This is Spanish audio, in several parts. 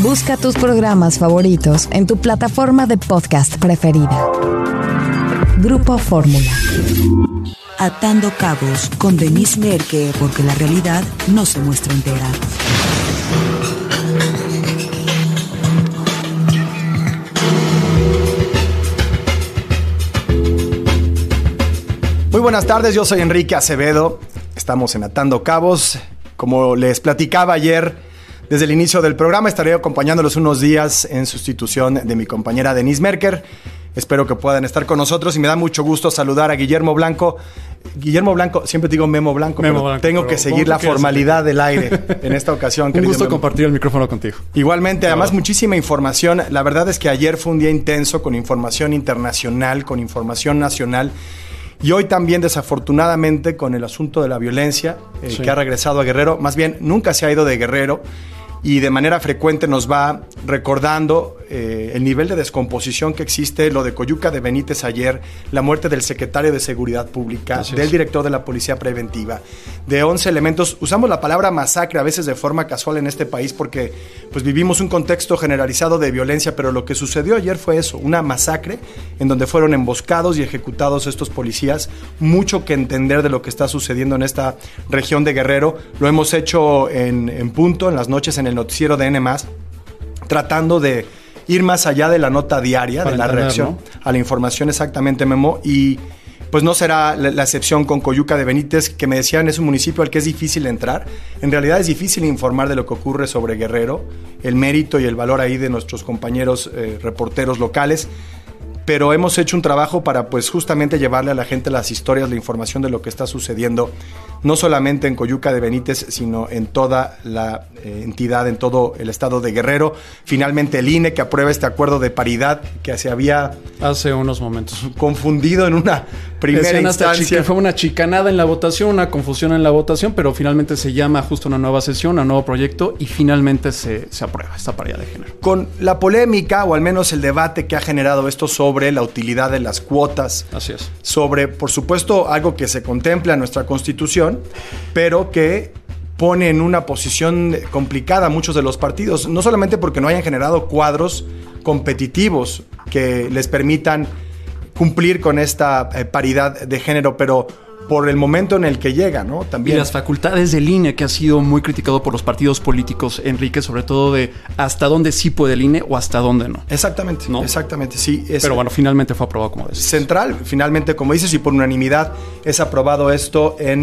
Busca tus programas favoritos en tu plataforma de podcast preferida. Grupo Fórmula. Atando cabos con Denise Merker, porque la realidad no se muestra entera. Muy buenas tardes, yo soy Enrique Acevedo. Estamos en Atando Cabos. Como les platicaba ayer, desde el inicio del programa estaré acompañándolos unos días en sustitución de mi compañera Denise Merker. Espero que puedan estar con nosotros y me da mucho gusto saludar a Guillermo Blanco. Guillermo Blanco, siempre digo Memo Blanco, pero tengo que seguir la formalidad del aire en esta ocasión. Un gusto compartir el micrófono contigo. Igualmente, además muchísima información. La verdad es que ayer fue un día intenso con información internacional, con información nacional. Y hoy también, desafortunadamente, con el asunto de la violencia que ha regresado a Guerrero. Más bien, nunca se ha ido de Guerrero y de manera frecuente nos va recordando el nivel de descomposición que existe, lo de Coyuca de Benítez ayer, la muerte del secretario de Seguridad Pública, del director de la Policía Preventiva, de 11 elementos. Usamos la palabra masacre a veces de forma casual en este país porque pues vivimos un contexto generalizado de violencia, pero lo que sucedió ayer fue eso, una masacre en donde fueron emboscados y ejecutados estos policías. Mucho que entender de lo que está sucediendo en esta región de Guerrero. Lo hemos hecho en punto, en las noches en el noticiero de N+, tratando de ir más allá de la nota diaria, de la reacción a la información, exactamente, Memo, y pues no será la excepción con Coyuca de Benítez, que me decían es un municipio al que es difícil entrar. En realidad es difícil informar de lo que ocurre sobre Guerrero, el mérito y el valor ahí de nuestros compañeros reporteros locales, pero hemos hecho un trabajo para pues justamente llevarle a la gente las historias, la información de lo que está sucediendo, no solamente en Coyuca de Benítez, sino en toda la entidad, en todo el estado de Guerrero. Finalmente el INE, que aprueba este acuerdo de paridad que se había hace unos momentos confundido en una primera instancia. Fue una chicanada en la votación, una confusión en la votación, pero finalmente se llama justo una nueva sesión, un nuevo proyecto y finalmente se aprueba esta paridad de género. Con la polémica, o al menos el debate que ha generado esto sobre la utilidad de las cuotas. Así es. Sobre, por supuesto, algo que se contempla en nuestra Constitución, pero que pone en una posición complicada a muchos de los partidos, no solamente porque no hayan generado cuadros competitivos que les permitan cumplir con esta paridad de género, pero por el momento en el que llega, ¿no? También. Y las facultades del INE, que ha sido muy criticado por los partidos políticos, Enrique, sobre todo de hasta dónde sí puede el INE o hasta dónde no. Exactamente, ¿no? Exactamente, sí. Pero bueno, finalmente fue aprobado, como dices. Central, finalmente, como dices, y por unanimidad es aprobado esto en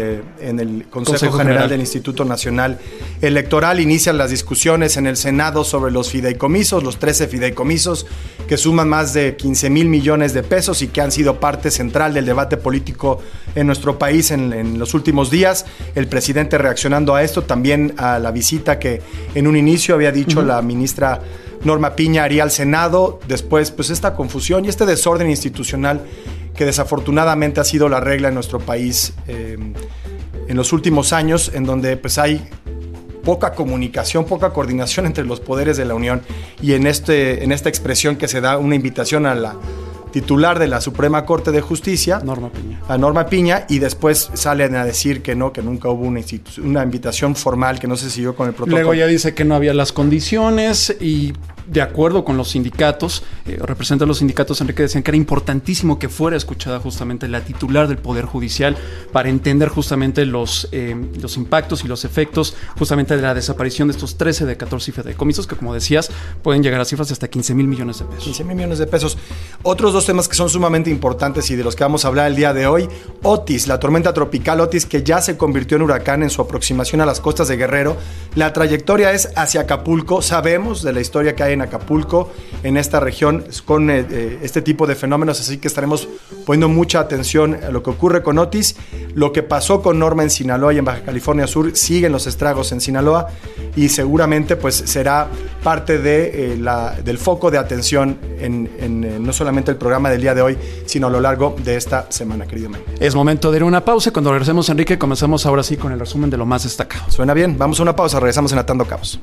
el Consejo General del Instituto Nacional Electoral. Inician las discusiones en el Senado sobre los fideicomisos, los 13 fideicomisos que suman más de 15,000 millones de pesos y que han sido parte central del debate político en nuestro país en los últimos días. El presidente reaccionando a esto, también a la visita que en un inicio había dicho la ministra Norma Piña haría al Senado. Después, pues esta confusión y este desorden institucional que desafortunadamente ha sido la regla en nuestro país en los últimos años, en donde pues hay poca comunicación, poca coordinación entre los poderes de la Unión, y en esta expresión que se da una invitación a la titular de la Suprema Corte de Justicia, a Norma Piña, y después salen a decir que no, que nunca hubo una invitación formal, que no se siguió con el protocolo. Luego ya dice que no había las condiciones y de acuerdo con los sindicatos, representan los sindicatos, Enrique, decían que era importantísimo que fuera escuchada justamente la titular del Poder Judicial para entender justamente los impactos y los efectos justamente de la desaparición de estos 13 de 14 fideicomisos que, como decías, pueden llegar a cifras de hasta 15,000 millones de pesos. 15,000 millones de pesos. Otros dos temas que son sumamente importantes y de los que vamos a hablar el día de hoy: Otis, la tormenta tropical Otis, que ya se convirtió en huracán en su aproximación a las costas de Guerrero. La trayectoria es hacia Acapulco. Sabemos de la historia que hay en Acapulco, en esta región, con este tipo de fenómenos, así que estaremos poniendo mucha atención a lo que ocurre con Otis. Lo que pasó con Norma en Sinaloa y en Baja California Sur, siguen los estragos en Sinaloa y seguramente pues será parte del foco de atención en no solamente el programa del día de hoy, sino a lo largo de esta semana, querido Memo. Es momento de ir a una pausa. Cuando regresemos, Enrique, comenzamos ahora sí con el resumen de lo más destacado. Suena bien, vamos a una pausa, regresamos en Atando Cabos.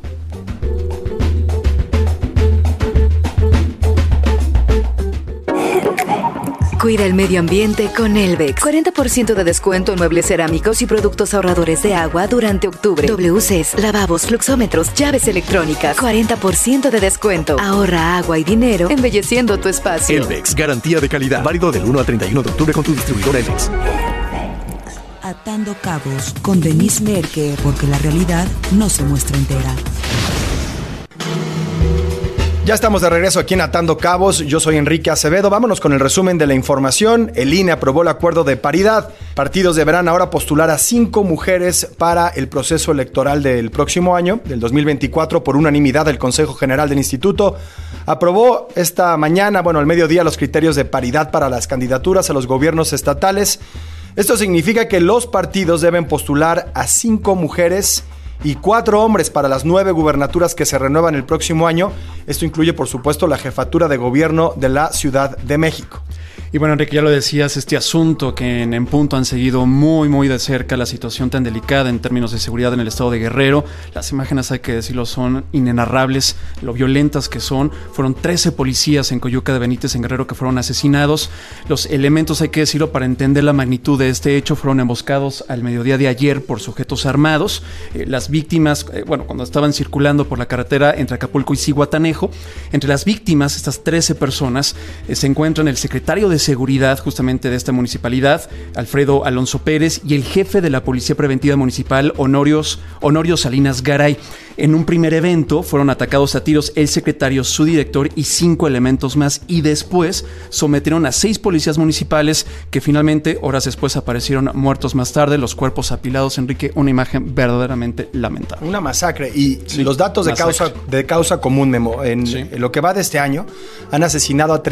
Cuida el medio ambiente con Elvex. 40% de descuento en muebles cerámicos y productos ahorradores de agua durante octubre. WCs, lavabos, fluxómetros, llaves electrónicas. 40% de descuento. Ahorra agua y dinero embelleciendo tu espacio. Elvex, garantía de calidad. Válido del 1 al 31 de octubre con tu distribuidor Elvex. Atando cabos con Denise Merker, porque la realidad no se muestra entera. Ya estamos de regreso aquí en Atando Cabos. Yo soy Enrique Acevedo. Vámonos con el resumen de la información. El INE aprobó el acuerdo de paridad. Partidos deberán ahora postular a 5 mujeres para el proceso electoral del próximo año, del 2024, por unanimidad del Consejo General del Instituto. Aprobó esta mañana, al mediodía, los criterios de paridad para las candidaturas a los gobiernos estatales. Esto significa que los partidos deben postular a 5 mujeres y 4 hombres para las 9 gubernaturas que se renuevan el próximo año. Esto incluye, por supuesto, la jefatura de gobierno de la Ciudad de México. Y bueno, Enrique, ya lo decías, este asunto que en Punto han seguido muy, muy de cerca la situación tan delicada en términos de seguridad en el estado de Guerrero. Las imágenes, hay que decirlo, son inenarrables, lo violentas que son. Fueron 13 policías en Coyuca de Benítez, en Guerrero, que fueron asesinados. Los elementos, hay que decirlo, para entender la magnitud de este hecho, fueron emboscados al mediodía de ayer por sujetos armados. Las víctimas, cuando estaban circulando por la carretera entre Acapulco y Zihuatanejo, entre las víctimas, estas 13 personas, se encuentran el secretario de Seguridad justamente de esta municipalidad, Alfredo Alonso Pérez, y el jefe de la Policía Preventiva Municipal, Honorio Salinas Garay. En un primer evento fueron atacados a tiros el secretario, su director y 5 elementos más, y después sometieron a 6 policías municipales que finalmente, horas después, aparecieron muertos más tarde, los cuerpos apilados. Enrique, una imagen verdaderamente lamentable. Una masacre. Y los datos de causa común, Memo, en lo que va de este año, han asesinado a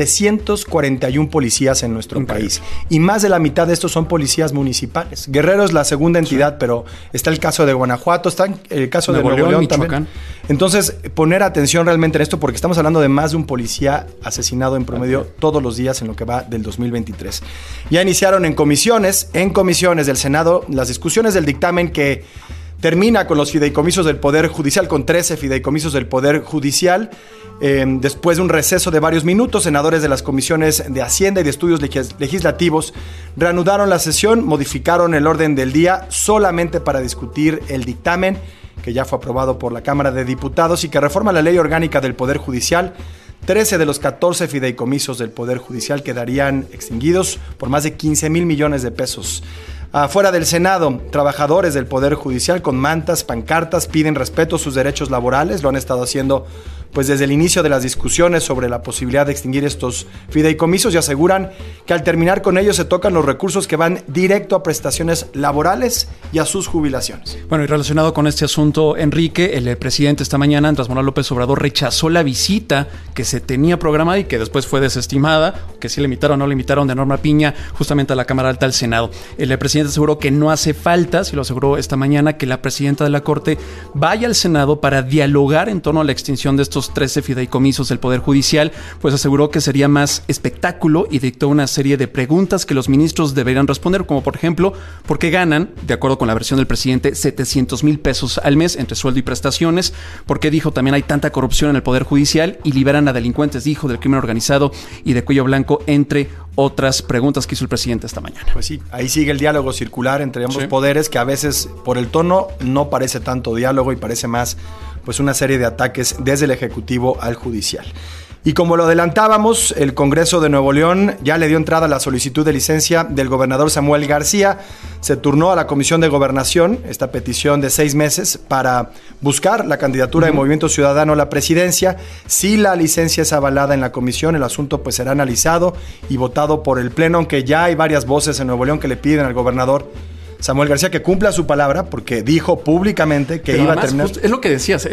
341 policías en nuestro país. Y más de la mitad de estos son policías municipales. Guerrero es la segunda entidad, pero está el caso de Guanajuato, está el caso de Nuevo León también. Entonces, poner atención realmente en esto, porque estamos hablando de más de un policía asesinado en promedio todos los días en lo que va del 2023. Ya iniciaron en comisiones del Senado las discusiones del dictamen que termina con los fideicomisos del Poder Judicial, con 13 fideicomisos del Poder Judicial. Después de un receso de varios minutos, senadores de las comisiones de Hacienda y de Estudios Legislativos reanudaron la sesión, modificaron el orden del día solamente para discutir el dictamen que ya fue aprobado por la Cámara de Diputados y que reforma la Ley Orgánica del Poder Judicial. 13 de los 14 fideicomisos del Poder Judicial quedarían extinguidos por más de 15,000 millones de pesos. Afuera del Senado, trabajadores del Poder Judicial con mantas, pancartas, piden respeto a sus derechos laborales. Lo han estado haciendo desde el inicio de las discusiones sobre la posibilidad de extinguir estos fideicomisos, y aseguran que al terminar con ellos se tocan los recursos que van directo a prestaciones laborales y a sus jubilaciones. Bueno, y relacionado con este asunto, Enrique, el presidente esta mañana, Andrés Manuel López Obrador, rechazó la visita que se tenía programada y que después fue desestimada, que sí le invitaron o no le invitaron, de Norma Piña, justamente a la Cámara Alta del Senado. El presidente aseguró que no hace falta, sí lo aseguró esta mañana, que la presidenta de la Corte vaya al Senado para dialogar en torno a la extinción de estos 13 fideicomisos del Poder Judicial, pues aseguró que sería más espectáculo y dictó una serie de preguntas que los ministros deberían responder, como por ejemplo, ¿por qué ganan, de acuerdo con la versión del presidente, 700,000 pesos al mes entre sueldo y prestaciones? ¿Por qué, dijo, también hay tanta corrupción en el Poder Judicial y liberan a delincuentes, dijo, del crimen organizado y de cuello blanco, entre otras preguntas que hizo el presidente esta mañana? Pues sí, ahí sigue el diálogo circular entre ambos poderes, que a veces por el tono no parece tanto diálogo y parece más una serie de ataques desde el Ejecutivo al Judicial. Y como lo adelantábamos, el Congreso de Nuevo León ya le dio entrada a la solicitud de licencia del gobernador Samuel García. Se turnó a la Comisión de Gobernación esta petición de 6 meses para buscar la candidatura de Movimiento Ciudadano a la presidencia. Si la licencia es avalada en la comisión, el asunto será analizado y votado por el Pleno, aunque ya hay varias voces en Nuevo León que le piden al gobernador Samuel García que cumpla su palabra, porque dijo públicamente que iba a terminar. Es lo que decías,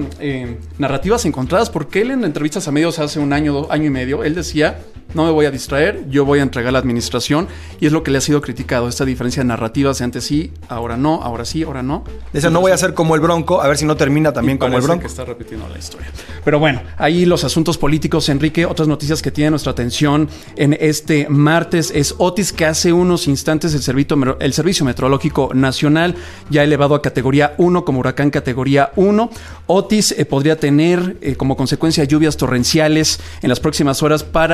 narrativas encontradas, porque él en entrevistas a medios hace un año, año y medio, él decía: no me voy a distraer, yo voy a entregar la administración, y es lo que le ha sido criticado, esta diferencia de narrativas de antes sí, ahora no, ahora sí, ahora no. Dice, no voy a ser como el Bronco, a ver si no termina también como el Bronco. Que está repitiendo la historia. Pero bueno, ahí los asuntos políticos, Enrique. Otras noticias que tienen nuestra atención en este martes es Otis, que hace unos instantes el Servicio Meteorológico Nacional ya ha elevado a categoría 1 como huracán categoría 1. Otis podría tener como consecuencia lluvias torrenciales en las próximas horas para principalmente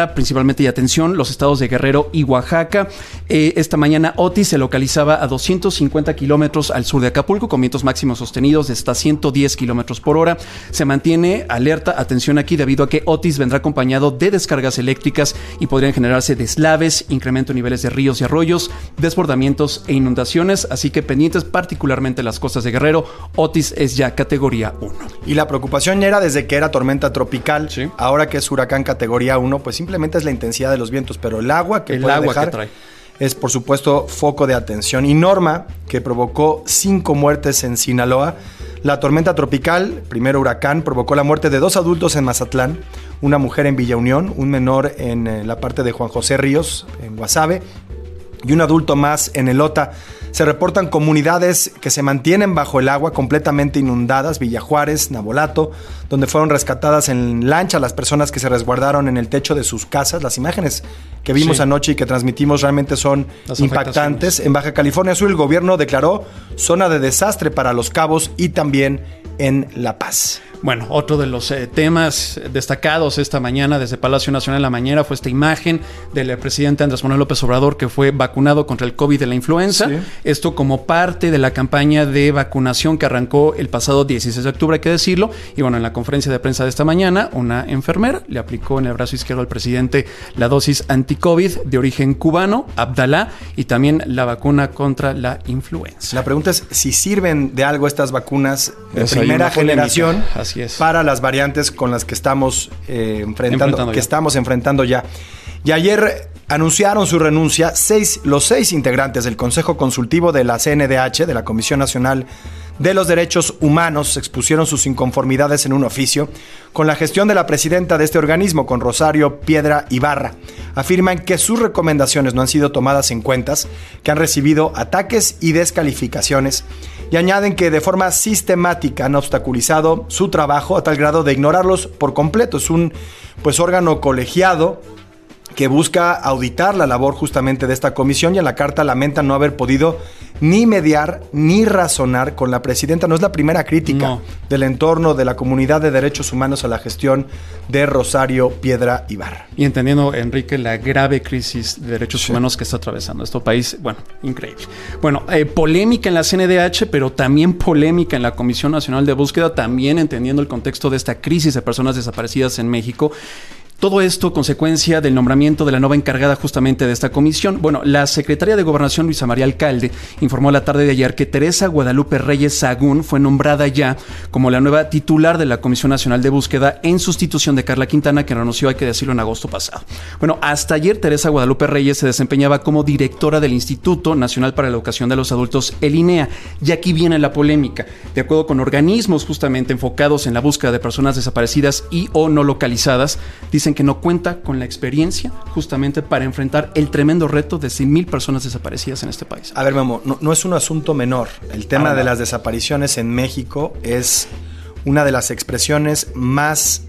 justamente, y atención, los estados de Guerrero y Oaxaca. Esta mañana Otis se localizaba a 250 kilómetros al sur de Acapulco, con vientos máximos sostenidos de hasta 110 kilómetros por hora. Se mantiene alerta, atención aquí, debido a que Otis vendrá acompañado de descargas eléctricas y podrían generarse deslaves, incremento de niveles de ríos y arroyos, desbordamientos e inundaciones. Así que pendientes particularmente las costas de Guerrero. Otis es ya categoría 1. Y la preocupación ya era desde que era tormenta tropical. Sí. Ahora que es huracán categoría 1, pues simplemente es la intensidad de los vientos, pero el agua que puede dejar que trae es, por supuesto, foco de atención. Y Norma, que provocó 5 muertes en Sinaloa. La tormenta tropical, primero huracán, provocó la muerte de 2 adultos en Mazatlán, una mujer en Villa Unión, un menor en la parte de Juan José Ríos, en Guasave, y un adulto más en Elota. Se reportan comunidades que se mantienen bajo el agua, completamente inundadas: Villa Juárez, Nabolato, donde fueron rescatadas en lancha las personas que se resguardaron en el techo de sus casas. Las imágenes que vimos anoche y que transmitimos realmente son impactantes. En Baja California Sur, el gobierno declaró zona de desastre para Los Cabos y también en La Paz. Bueno, otro de los temas destacados esta mañana desde Palacio Nacional en la mañana fue esta imagen del presidente Andrés Manuel López Obrador, que fue vacunado contra el COVID de la influenza. Sí. Esto como parte de la campaña de vacunación que arrancó el pasado 16 de octubre, hay que decirlo. Y bueno, en la conferencia de prensa de esta mañana, una enfermera le aplicó en el brazo izquierdo al presidente la dosis anti-COVID de origen cubano, Abdalá, y también la vacuna contra la influenza. La pregunta es si sirven de algo estas vacunas de primera generación. Así es. Para las variantes con las que estamos enfrentando ya. Y ayer anunciaron su renuncia los 6 integrantes del Consejo Consultivo de la CNDH, de la Comisión Nacional de los Derechos Humanos. Expusieron sus inconformidades en un oficio con la gestión de la presidenta de este organismo, con Rosario Piedra Ibarra. Afirman que sus recomendaciones no han sido tomadas en cuenta, que han recibido ataques y descalificaciones, y añaden que de forma sistemática han obstaculizado su trabajo a tal grado de ignorarlos por completo. Es un órgano colegiado que busca auditar la labor justamente de esta comisión, y en la carta lamentan no haber podido ni mediar ni razonar con la presidenta. No es la primera crítica del entorno de la comunidad de derechos humanos a la gestión de Rosario Piedra Ibarra. Y entendiendo, Enrique, la grave crisis de derechos humanos que está atravesando este país, bueno, increíble. Bueno, polémica en la CNDH, pero también polémica en la Comisión Nacional de Búsqueda, también entendiendo el contexto de esta crisis de personas desaparecidas en México. Todo esto consecuencia del nombramiento de la nueva encargada justamente de esta comisión. Bueno, la secretaria de Gobernación, Luisa María Alcalde, informó la tarde de ayer que Teresa Guadalupe Reyes Sagún fue nombrada ya como la nueva titular de la Comisión Nacional de Búsqueda, en sustitución de Carla Quintana, que renunció, hay que decirlo, en agosto pasado. Bueno, hasta ayer Teresa Guadalupe Reyes se desempeñaba como directora del Instituto Nacional para la Educación de los Adultos, el INEA. Y aquí viene la polémica. De acuerdo con organismos justamente enfocados en la búsqueda de personas desaparecidas y o no localizadas, dicen que no cuenta con la experiencia justamente para enfrentar el tremendo reto de 100,000 personas desaparecidas en este país. A ver, Memo, no es un asunto menor. El tema de las desapariciones en México es una de las expresiones más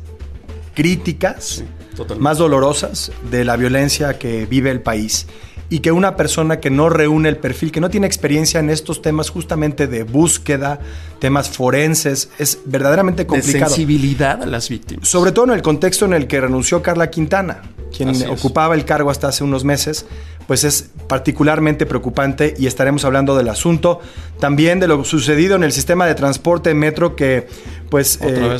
críticas, más dolorosas de la violencia que vive el país. Y que una persona que no reúne el perfil, que no tiene experiencia en estos temas justamente de búsqueda, temas forenses, es verdaderamente complicado. De sensibilidad a las víctimas. Sobre todo en el contexto en el que renunció Carla Quintana, quien ocupaba el cargo hasta hace unos meses, pues es particularmente preocupante, y estaremos hablando del asunto. También de lo sucedido en el sistema de transporte metro, que pues...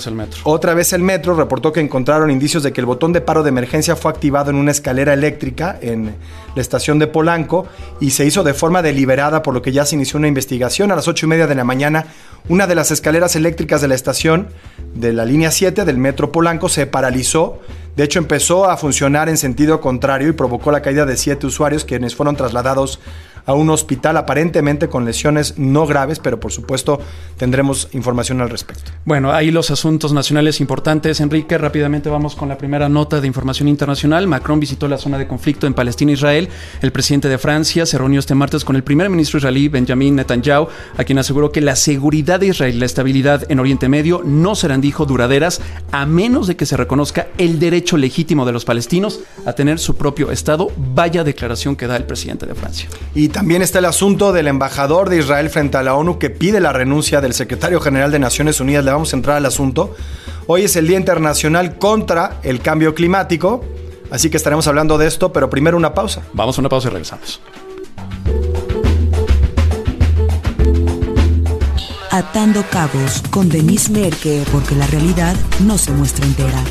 Otra vez el metro reportó que encontraron indicios de que el botón de paro de emergencia fue activado en una escalera eléctrica en la estación de Polanco, y se hizo de forma deliberada, por lo que ya se inició una investigación. A las 8:30 de la mañana, una de las escaleras eléctricas de la estación de la línea 7 del metro Polanco se paralizó. De hecho, empezó a funcionar en sentido contrario y provocó la caída de 7 usuarios, quienes fueron trasladados a un hospital, aparentemente con lesiones no graves, pero por supuesto tendremos información al respecto. Bueno, ahí los asuntos nacionales importantes. Enrique, rápidamente vamos con la primera nota de información internacional. Macron visitó la zona de conflicto en Palestina e Israel. El presidente de Francia se reunió este martes con el primer ministro israelí, Benjamin Netanyahu, a quien aseguró que la seguridad de Israel y la estabilidad en Oriente Medio no serán, dijo, duraderas a menos de que se reconozca el derecho legítimo de los palestinos a tener su propio Estado. Vaya declaración que da el presidente de Francia. Y también está el asunto del embajador de Israel frente a la ONU, que pide la renuncia del secretario general de Naciones Unidas. Le vamos a entrar al asunto. Hoy es el Día Internacional contra el Cambio Climático. Así que estaremos hablando de esto, pero primero una pausa. Vamos a una pausa y regresamos. Atando Cabos con Denise Merker, porque la realidad no se muestra entera.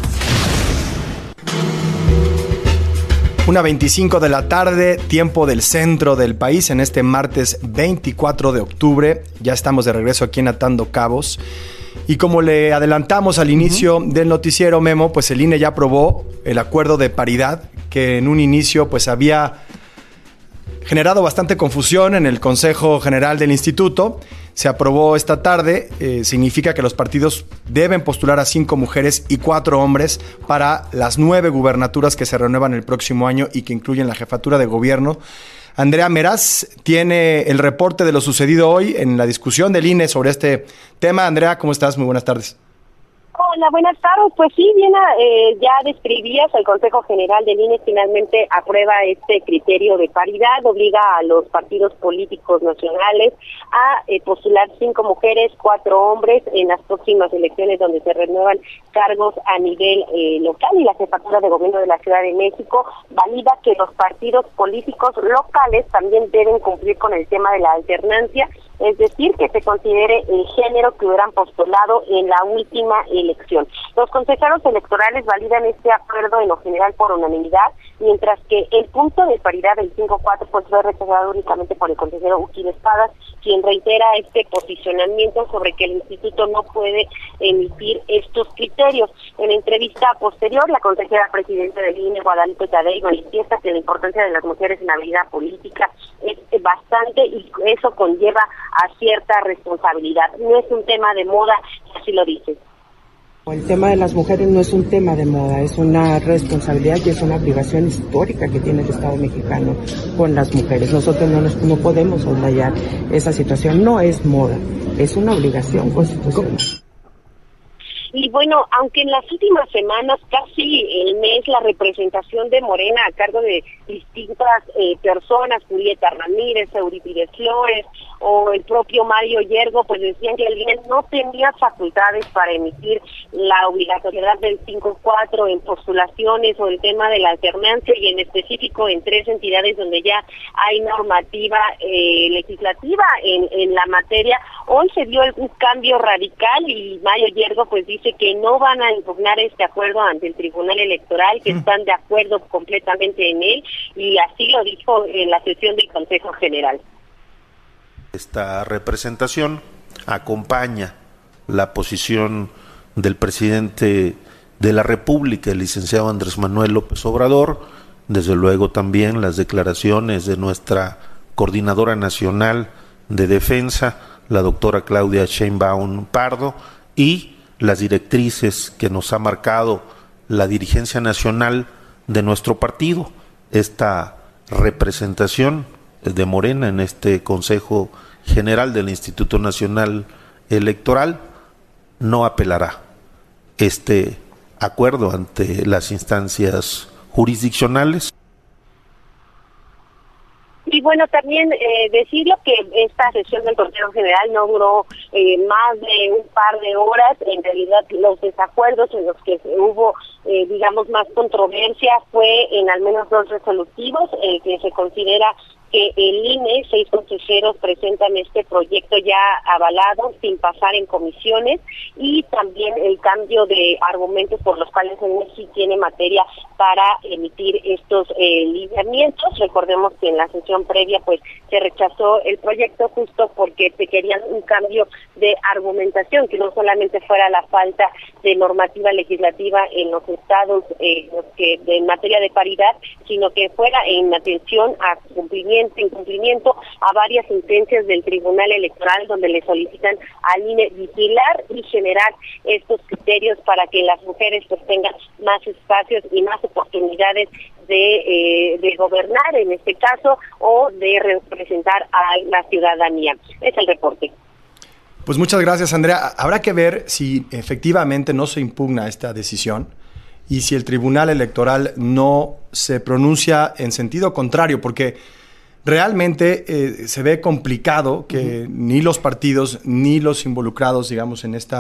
1:25 de la tarde, tiempo del centro del país, en este martes 24 de octubre. Ya estamos de regreso aquí en Atando Cabos. Y como le adelantamos al inicio del noticiero, Memo, pues el INE ya aprobó el acuerdo de paridad, que en un inicio pues había generado bastante confusión en el Consejo General del Instituto. Se aprobó esta tarde, significa que los partidos deben postular a 5 mujeres y 4 hombres para las 9 gubernaturas que se renuevan el próximo año y que incluyen la jefatura de gobierno. Andrea Meraz tiene el reporte de lo sucedido hoy en la discusión del INE sobre este tema. Andrea, ¿cómo estás? Muy buenas tardes. Hola, buenas tardes. Pues sí, bien, ya describías, el Consejo General del INE finalmente aprueba este criterio de paridad, obliga a los partidos políticos nacionales a postular 5 mujeres, 4 hombres en las próximas elecciones donde se renuevan cargos a nivel local, y la jefatura de gobierno de la Ciudad de México valida que los partidos políticos locales también deben cumplir con el tema de la alternancia, es decir, que se considere el género que hubieran postulado en la última elección. Los consejeros electorales validan este acuerdo en lo general por unanimidad, mientras que el punto de paridad del 5-4 pues fue rechazado únicamente por el consejero Uquín Espadas, quien reitera este posicionamiento sobre que el instituto no puede emitir estos criterios. En entrevista posterior, la consejera presidenta del INE, Guadalupe Tadei, manifiesta que la importancia de las mujeres en la vida política es bastante y eso conlleva a cierta responsabilidad. No es un tema de moda, así lo dice. El tema de las mujeres no es un tema de moda, es una responsabilidad y es una obligación histórica que tiene el Estado mexicano con las mujeres. Nosotros no podemos soslayar esa situación, no es moda, es una obligación constitucional. Y bueno, aunque en las últimas semanas, casi el mes, la representación de Morena a cargo de distintas personas, Julieta Ramírez, Eurípides Flores o el propio Mario Yergo, pues decían que el INE no tenía facultades para emitir la obligatoriedad del 5-4 en postulaciones o el tema de la alternancia, y en específico en 3 entidades donde ya hay normativa legislativa en la materia. Hoy se dio un cambio radical y Mario Yergo pues dice que no van a impugnar este acuerdo ante el Tribunal Electoral, que están de acuerdo completamente en él, y así lo dijo en la sesión del Consejo General. Esta representación acompaña la posición del presidente de la República, el licenciado Andrés Manuel López Obrador, desde luego también las declaraciones de nuestra coordinadora nacional de defensa, la doctora Claudia Sheinbaum Pardo, y las directrices que nos ha marcado la dirigencia nacional de nuestro partido. Esta representación de Morena en este Consejo General del Instituto Nacional Electoral no apelará este acuerdo ante las instancias jurisdiccionales. Y bueno, también decirlo que esta sesión del Consejo General no duró más de un par de horas. En realidad, los desacuerdos en los que hubo, digamos, más controversia fue en al menos 2 resolutivos, el que se considera que el INE, 6 consejeros presentan este proyecto ya avalado sin pasar en comisiones, y también el cambio de argumentos por los cuales el INE sí tiene materia para emitir estos lineamientos. Recordemos que en la sesión previa pues se rechazó el proyecto justo porque se querían un cambio de argumentación, que no solamente fuera la falta de normativa legislativa en los estados en materia de paridad, sino que fuera en atención a incumplimiento a varias sentencias del Tribunal Electoral, donde le solicitan al INE vigilar y generar estos criterios para que las mujeres pues tengan más espacios y más oportunidades de gobernar en este caso, o de representar a la ciudadanía. Es el reporte. Pues muchas gracias, Andrea. Habrá que ver si efectivamente no se impugna esta decisión y si el Tribunal Electoral no se pronuncia en sentido contrario, porque realmente se ve complicado que ni los partidos ni los involucrados, digamos, en esta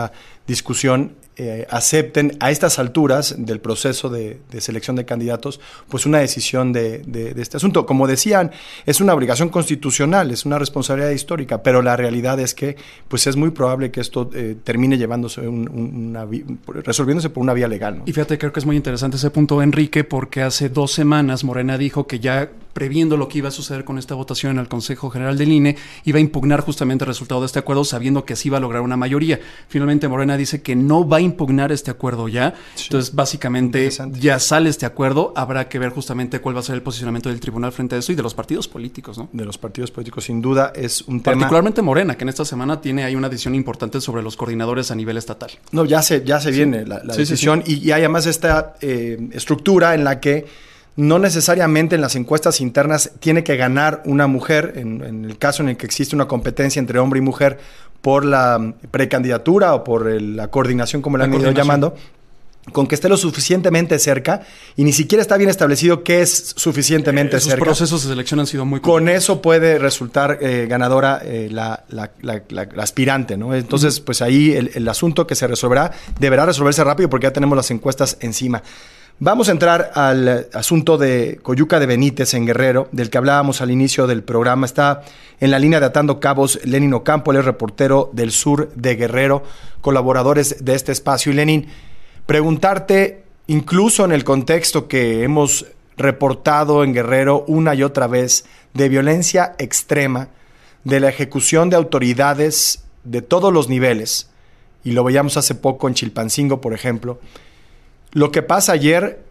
discusión acepten a estas alturas del proceso de selección de candidatos, pues una decisión de este asunto. Como decían, es una obligación constitucional, es una responsabilidad histórica, pero la realidad es que pues es muy probable que esto termine llevándose resolviéndose por una vía legal, ¿no? Y fíjate, creo que es muy interesante ese punto, Enrique, porque hace 2 semanas Morena dijo que ya previendo lo que iba a suceder con esta votación en el Consejo General del INE, iba a impugnar justamente el resultado de este acuerdo, sabiendo que sí iba a lograr una mayoría. Finalmente Morena dice que no va a impugnar este acuerdo ya. Sí. Entonces, básicamente, ya sale este acuerdo. Habrá que ver justamente cuál va a ser el posicionamiento del tribunal frente a eso y de los partidos políticos, ¿no? De los partidos políticos, sin duda, es un tema... Particularmente Morena, que en esta semana tiene ahí una decisión importante sobre los coordinadores a nivel estatal. No, ya se viene la decisión. Sí. Y hay además esta estructura en la que no necesariamente en las encuestas internas tiene que ganar una mujer, en el caso en el que existe una competencia entre hombre y mujer por la precandidatura o por la coordinación, como la han ido llamando, con que esté lo suficientemente cerca, y ni siquiera está bien establecido qué es suficientemente cerca. Los procesos de selección han sido muy complicados. Con eso puede resultar ganadora la aspirante, ¿no? Entonces, pues ahí el asunto que se resolverá deberá resolverse rápido porque ya tenemos las encuestas encima. Vamos a entrar al asunto de Coyuca de Benítez en Guerrero, del que hablábamos al inicio del programa. Está en la línea de Atando Cabos Lenin Ocampo, él es reportero del sur de Guerrero, colaboradores de este espacio. Y Lenin, preguntarte, incluso en el contexto que hemos reportado en Guerrero una y otra vez, de violencia extrema, de la ejecución de autoridades de todos los niveles, y lo veíamos hace poco en Chilpancingo, por ejemplo. Lo que pasa ayer,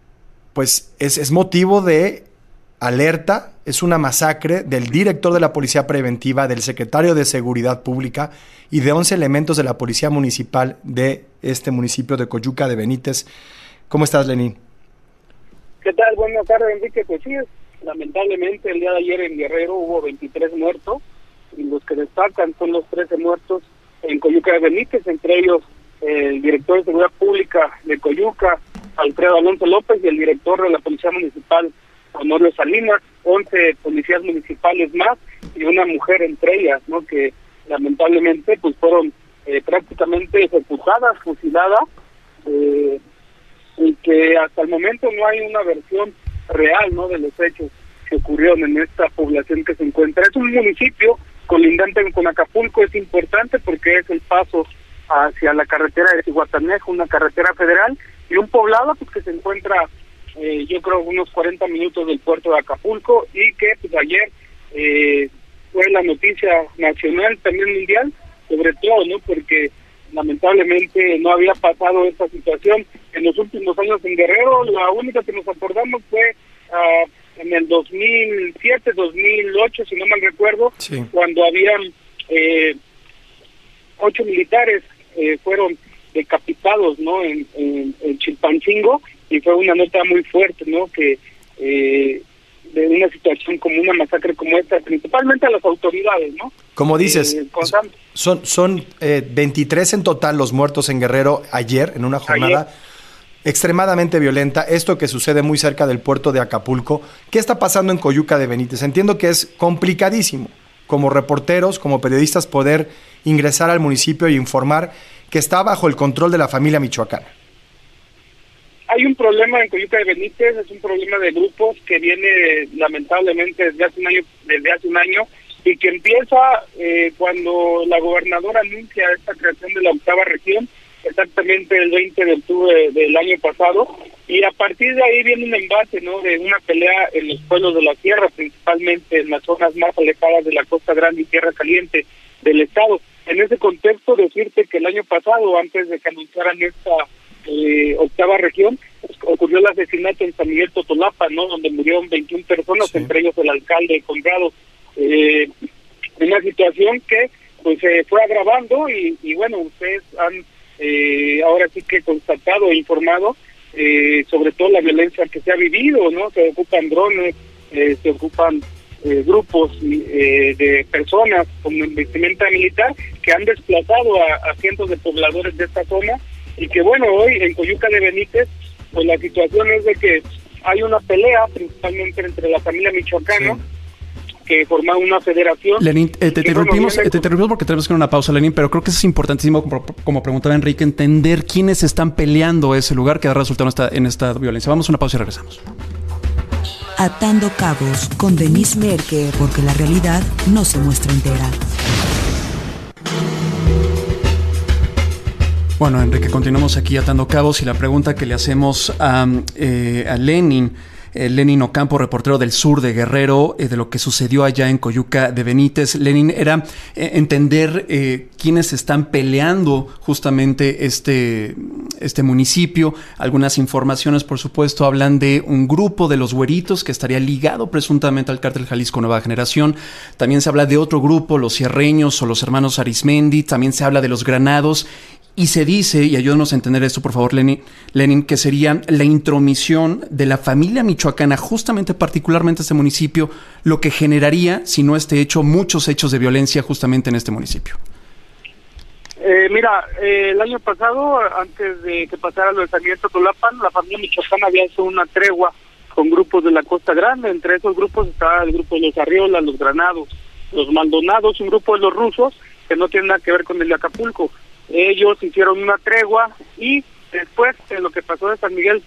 pues es motivo de alerta, es una masacre del director de la Policía Preventiva, del secretario de Seguridad Pública y de 11 elementos de la Policía Municipal de este municipio de Coyuca de Benítez. ¿Cómo estás, Lenín? ¿Qué tal? Buenas tardes, Enrique. Pues sí, lamentablemente el día de ayer en Guerrero hubo 23 muertos, y los que destacan son los 13 muertos en Coyuca de Benítez, entre ellos el director de Seguridad Pública de Coyuca, Alfredo Alonso López, y el director de la Policía Municipal, Honorio Salinas, 11 policías municipales más y una mujer entre ellas, ¿no? Que lamentablemente pues fueron prácticamente ejecutadas, fusiladas, y que hasta el momento no hay una versión real, ¿no?, de los hechos que ocurrieron en esta población que se encuentra. Es un municipio colindante con Acapulco, es importante porque es el paso hacia la carretera de Zihuatanejo, una carretera federal, y un poblado pues que se encuentra yo creo unos 40 minutos del puerto de Acapulco, y que pues ayer fue la noticia nacional, también mundial, sobre todo, ¿no?, porque lamentablemente no había pasado esta situación en los últimos años en Guerrero. La única que nos acordamos fue en el 2007, 2008, si no mal recuerdo, sí, cuando habían 8 militares fueron decapitados, ¿no?, en Chilpancingo, y fue una nota muy fuerte, ¿no?, que de una situación como una masacre como esta, principalmente a las autoridades, ¿no? Como dices, son 23 en total los muertos en Guerrero ayer, en una jornada extremadamente violenta. Esto que sucede muy cerca del puerto de Acapulco. ¿Qué está pasando en Coyuca de Benítez? Entiendo que es complicadísimo, como reporteros, como periodistas, poder ingresar al municipio y informar que está bajo el control de la familia michoacana. Hay un problema en Coyuca de Benítez, es un problema de grupos que viene lamentablemente desde hace un año, y que empieza cuando la gobernadora anuncia esta creación de la 8ª región, exactamente el 20 de octubre del año pasado, y a partir de ahí viene un embate, ¿no?, de una pelea en los pueblos de la sierra, principalmente en las zonas más alejadas de la Costa Grande y Tierra Caliente del estado. En ese contexto, decirte que el año pasado, antes de que anunciaran esta 8ª región, ocurrió el asesinato en San Miguel Totolapa, ¿no?, donde murieron 21 personas, sí, entre ellos el alcalde Conrado. Una situación que pues se fue agravando, y bueno, ustedes han ahora sí que constatado e informado sobre todo la violencia que se ha vivido, ¿no? Se ocupan drones, se ocupan grupos de personas con vestimenta militar que han desplazado a cientos de pobladores de esta zona, y que bueno, hoy en Coyuca de Benítez pues la situación es de que hay una pelea principalmente entre la familia michoacana, sí, que formaron una federación. Lenín, te interrumpimos porque tenemos que ir a una pausa, Lenín, pero creo que es importantísimo, como preguntaba Enrique, entender quiénes están peleando ese lugar que da resultado en esta violencia. Vamos a una pausa y regresamos. Atando Cabos con Denise Merker, porque la realidad no se muestra entera. Bueno, Enrique, continuamos aquí atando cabos y la pregunta que le hacemos a Lenín, Lenín Ocampo, reportero del sur de Guerrero, de lo que sucedió allá en Coyuca de Benítez. Lenín, era entender quiénes están peleando justamente este municipio. Algunas informaciones, por supuesto, hablan de un grupo de los güeritos que estaría ligado presuntamente al cártel Jalisco Nueva Generación. También se habla de otro grupo, los sierreños o los hermanos Arismendi. También se habla de los granados. Y se dice, y ayúdanos a entender esto, por favor, Lenín, que sería la intromisión de la familia michoacana, justamente particularmente este municipio, lo que generaría, si no este hecho, muchos hechos de violencia justamente en este municipio. Mira, el año pasado, antes de que pasara lo de San Miguel Totolapan, la familia michoacana había hecho una tregua con grupos de la Costa Grande. Entre esos grupos estaba el grupo de los Arriola, los Granados, los Maldonados, un grupo de los rusos que no tiene nada que ver con el de Acapulco. Ellos hicieron una tregua y después de lo que pasó de San Miguel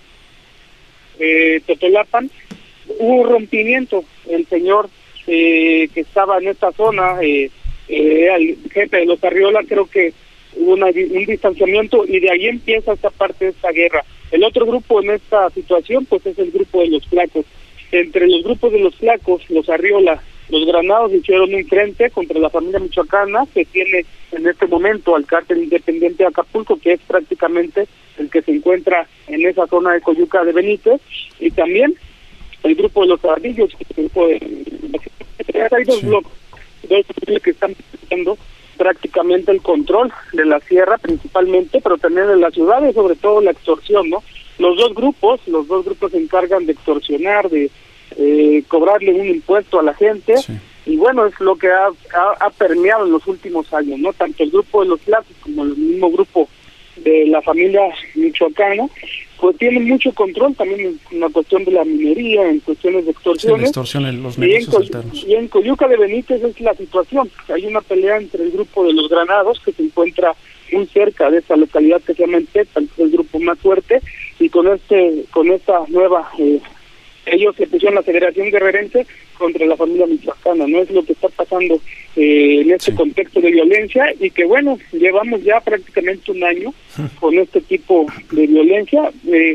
Totolapan, hubo un rompimiento. El señor que estaba en esta zona, el jefe de los Arriola, creo que hubo un distanciamiento y de ahí empieza esta parte de esta guerra. El otro grupo en esta situación pues es el grupo de los Flacos. Entre los grupos de los Flacos, los Arriola, los Granados hicieron un frente contra la familia michoacana que tiene en este momento al cártel independiente de Acapulco, que es prácticamente el que se encuentra en esa zona de Coyuca de Benítez, y también el grupo de los Ardillos, el grupo de... Hay dos bloques que están teniendo prácticamente el control de la sierra principalmente, pero también de las ciudades, sobre todo la extorsión, ¿no? Los dos grupos se encargan de extorsionar, de cobrarle un impuesto a la gente, sí. Y bueno, es lo que ha permeado en los últimos años, ¿no? Tanto el grupo de los Flacos como el mismo grupo de la familia michoacana, pues tienen mucho control también en la cuestión de la minería, en cuestiones de extorsiones. Sí, la extorsión en los negocios alternos. Y en Coyuca de Benítez es la situación. Hay una pelea entre el grupo de los Granados, que se encuentra muy cerca de esa localidad que se llama Enteta, que es el grupo más fuerte, y con esta nueva... ellos se pusieron la Federación Guerrerense contra la familia michoacana, ¿no? Es lo que está pasando en este contexto de violencia y que, bueno, llevamos ya prácticamente un año con este tipo de violencia,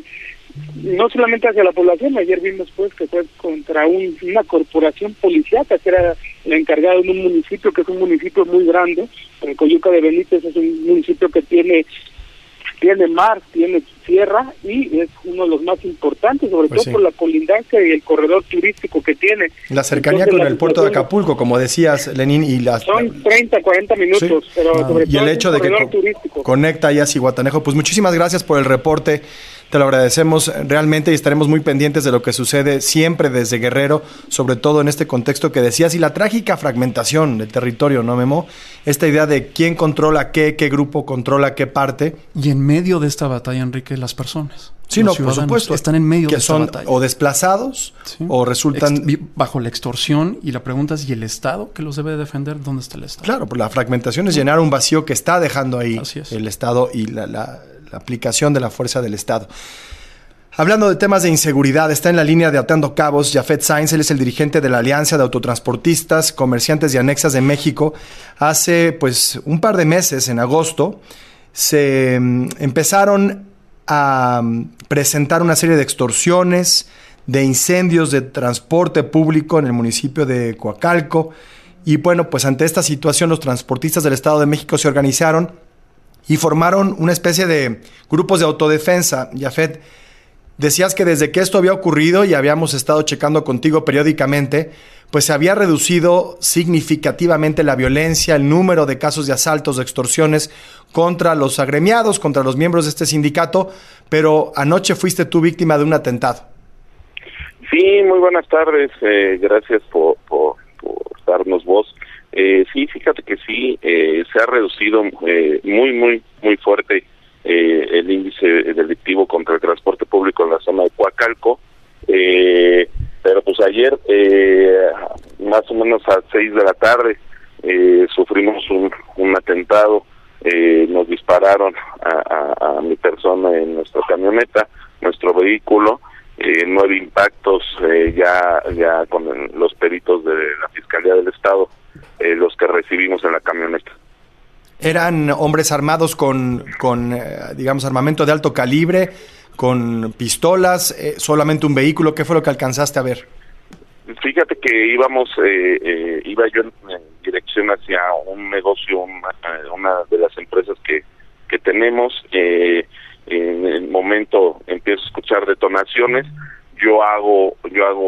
no solamente hacia la población. Ayer vimos pues que fue contra una corporación policíaca que era la encargada de un municipio que es un municipio muy grande. Coyuca de Benítez es un municipio que tiene mar, tiene sierra y es uno de los más importantes, sobre todo por la colindancia y el corredor turístico que tiene. La cercanía con el puerto de Acapulco, como decías, Lenín, y son 30, 40 minutos, sí. Pero sobre todo y el hecho de que conecta ya a Zihuatanejo. Pues muchísimas gracias por el reporte. Te lo agradecemos realmente y estaremos muy pendientes de lo que sucede siempre desde Guerrero, sobre todo en este contexto que decías, y la trágica fragmentación del territorio, ¿no, Memo? Esta idea de quién controla qué grupo controla qué parte. Y en medio de esta batalla, Enrique, las personas. Sí, no, por supuesto. Están en medio de esta batalla. O desplazados, sí, o resultan... bajo la extorsión, y la pregunta es, ¿y el Estado que los debe defender? ¿Dónde está el Estado? Claro, pues la fragmentación es llenar un vacío que está dejando ahí el Estado y la aplicación de la fuerza del Estado. Hablando de temas de inseguridad, está en la línea de Atando Cabos Jafet Sainz. Él es el dirigente de la Alianza de Autotransportistas, Comerciantes y Anexas de México. Hace pues un par de meses, en agosto, se empezaron a presentar una serie de extorsiones, de incendios de transporte público en el municipio de Coacalco. Y bueno, pues ante esta situación los transportistas del Estado de México se organizaron y formaron una especie de grupos de autodefensa. Jafet, decías que desde que esto había ocurrido, y habíamos estado checando contigo periódicamente, pues se había reducido significativamente la violencia, el número de casos de asaltos, de extorsiones contra los agremiados, contra los miembros de este sindicato, pero anoche fuiste tú víctima de un atentado. Sí, muy buenas tardes, gracias por darnos voz. Sí, fíjate que sí, se ha reducido muy fuerte el índice delictivo contra el transporte público en la zona de Coacalco, pero pues ayer más o menos a 6 de la tarde, sufrimos un atentado. Nos dispararon a mi persona en nuestra camioneta, nuestro vehículo, 9 impactos, ya con los peritos de la Fiscalía del Estado, los que recibimos en la camioneta. ¿Eran hombres armados con digamos, armamento de alto calibre, con pistolas, solamente un vehículo? ¿Qué fue lo que alcanzaste a ver? Fíjate que iba yo en dirección hacia un negocio, una de las empresas que tenemos. En el momento empiezo a escuchar detonaciones. Yo hago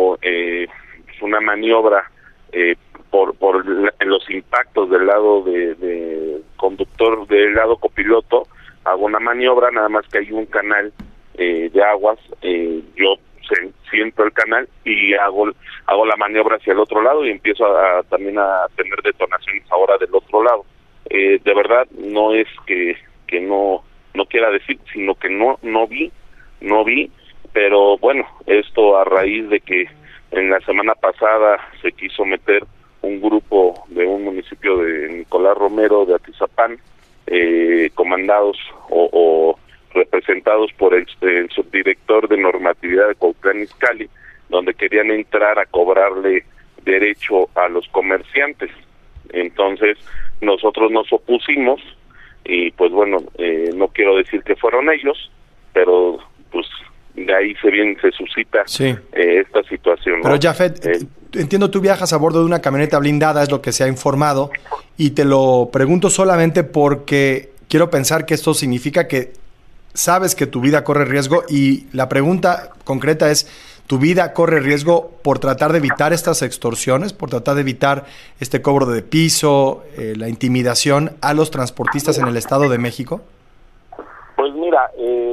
una maniobra por los impactos del lado de conductor, del lado copiloto. Hago una maniobra, nada más que hay un canal de aguas. Yo siento el canal y hago la maniobra hacia el otro lado y empiezo también a tener detonaciones ahora del otro lado. De verdad, no es que no quiera decir, sino que no vi, pero bueno, esto a raíz de que en la semana pasada se quiso meter un grupo de un municipio de Nicolás Romero, de Atizapán, comandados o representados por el subdirector de normatividad de Cuauhtlán Izcalli, donde querían entrar a cobrarle derecho a los comerciantes. Entonces nosotros nos opusimos y pues bueno, no quiero decir que fueron ellos, pero pues de ahí se suscita esta situación, ¿no? Pero Jafet, entiendo, tú viajas a bordo de una camioneta blindada, es lo que se ha informado, y te lo pregunto solamente porque quiero pensar que esto significa que sabes que tu vida corre riesgo, y la pregunta concreta es, ¿tu vida corre riesgo por tratar de evitar estas extorsiones, por tratar de evitar este cobro de piso, la intimidación a los transportistas en el Estado de México? Pues mira,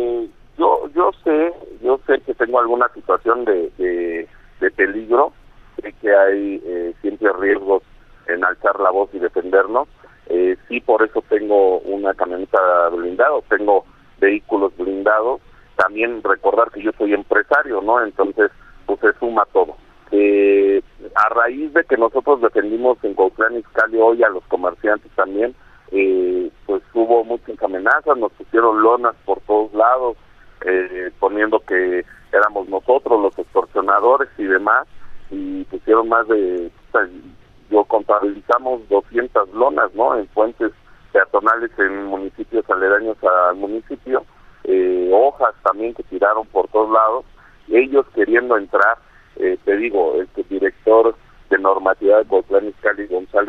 yo sé que tengo alguna situación de peligro, sé que hay siempre riesgos en alzar la voz y defendernos. Sí, por eso tengo una camioneta blindada, tengo vehículos blindados. También recordar que yo soy empresario, ¿no? Entonces, pues se suma todo. A raíz de que nosotros defendimos en Cuauhtlán Izcalli hoy a los comerciantes también, pues hubo muchas amenazas, nos pusieron lonas por todos lados, poniendo que éramos nosotros los extorsionadores y demás, y pusieron más de, contabilizamos 200 lonas, ¿no? En puentes peatonales en municipios aledaños al municipio, hojas también que tiraron por todos lados, ellos queriendo entrar. Te digo, el director de normatividad de Cuauhtlán Izcalli, Gonzalo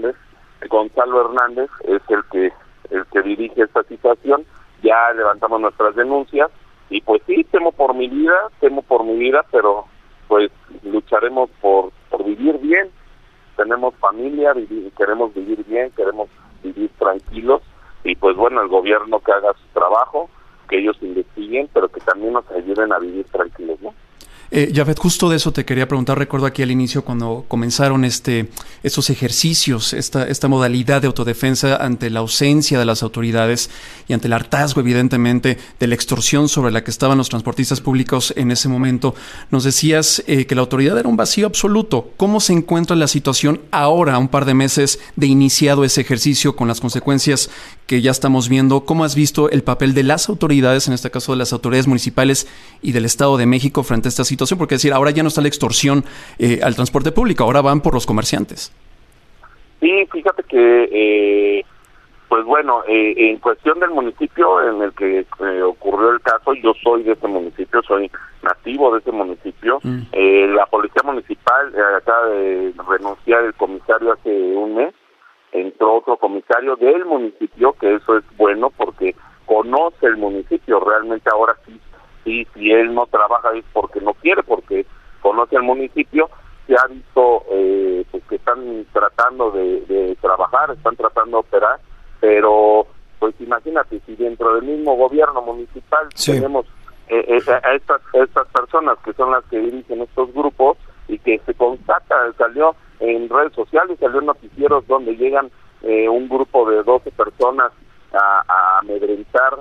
Hernández, es el que dirige esta situación. Ya levantamos nuestras denuncias y pues sí, temo por mi vida, pero pues lucharemos por vivir bien. Tenemos familia, queremos vivir bien, queremos vivir tranquilos, y pues bueno, el gobierno que haga su trabajo, que ellos investiguen, pero que también nos ayuden a vivir tranquilos, ¿no? Jafet, justo de eso te quería preguntar. Recuerdo aquí al inicio cuando comenzaron estos ejercicios, esta modalidad de autodefensa ante la ausencia de las autoridades y ante el hartazgo, evidentemente, de la extorsión sobre la que estaban los transportistas públicos en ese momento. Nos decías que la autoridad era un vacío absoluto. ¿Cómo se encuentra la situación ahora, a un par de meses de iniciado ese ejercicio, con las consecuencias que ya estamos viendo? ¿Cómo has visto el papel de las autoridades, en este caso de las autoridades municipales y del Estado de México, frente a esta situación? Porque decir, ahora ya no está la extorsión al transporte público, ahora van por los comerciantes. Sí, fíjate que, pues bueno, en cuestión del municipio en el que ocurrió el caso, yo soy de ese municipio, soy nativo de ese municipio. La policía municipal acaba de renunciar el comisario hace un mes, entró otro comisario del municipio, que eso es bueno porque conoce el municipio. Realmente ahora sí, si él no trabaja es porque no quiere, porque conoce el municipio. Se ha visto pues que están tratando de trabajar, están tratando de operar, pero pues imagínate, si dentro del mismo gobierno municipal tenemos a estas personas que son las que dirigen estos grupos, y que se constata, salió en redes sociales, salió en noticieros donde llegan un grupo de 12 personas a amedrentar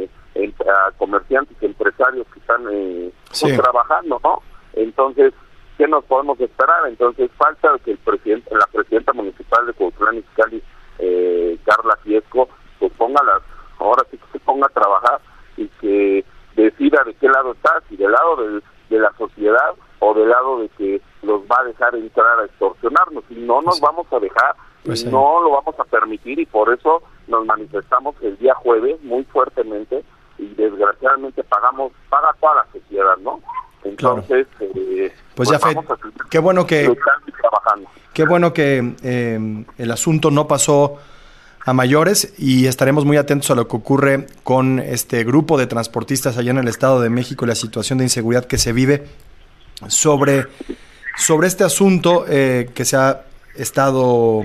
a comerciantes y empresarios que están trabajando, ¿no? Entonces, ¿qué nos podemos esperar? Entonces falta que la presidenta municipal de Cuautitlán Izcalli, Carla Fiesco, pues ahora sí que se ponga a trabajar y que decida de qué lado está, si del lado de la sociedad o del lado de que los va a dejar entrar a extorsionarnos. Y no nos vamos a dejar, no lo vamos a permitir, y por eso nos manifestamos el día jueves muy fuertemente, y desgraciadamente paga toda la sociedad, ¿no? Entonces, pues ya qué bueno que trabajando. Qué bueno que el asunto no pasó a mayores, y estaremos muy atentos a lo que ocurre con este grupo de transportistas allá en el Estado de México y la situación de inseguridad que se vive sobre este asunto que se ha estado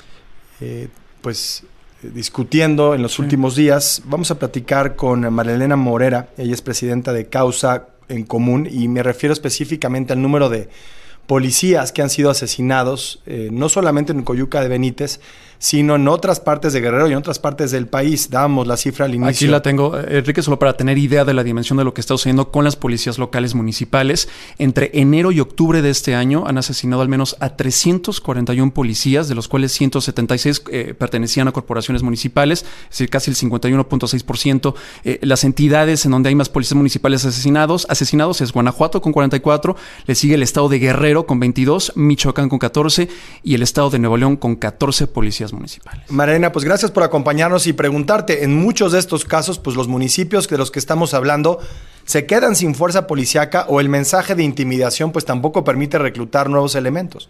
discutiendo en los últimos días. Vamos a platicar con María Elena Morera. Ella es presidenta de Causa en Común, y me refiero específicamente al número de policías que han sido asesinados, no solamente en Coyuca de Benítez, sino en otras partes de Guerrero y en otras partes del país. Dábamos la cifra al inicio. Aquí la tengo, Enrique, solo para tener idea de la dimensión de lo que está sucediendo con las policías locales municipales. Entre enero y octubre de este año han asesinado al menos a 341 policías, de los cuales 176 pertenecían a corporaciones municipales, es decir, casi el 51.6%. Las entidades en donde hay más policías municipales asesinados es Guanajuato con 44, le sigue el estado de Guerrero con 22, Michoacán con 14 y el estado de Nuevo León con 14 policías municipales. Mariana, pues gracias por acompañarnos y preguntarte, en muchos de estos casos, pues los municipios de los que estamos hablando se quedan sin fuerza policíaca, o el mensaje de intimidación pues tampoco permite reclutar nuevos elementos.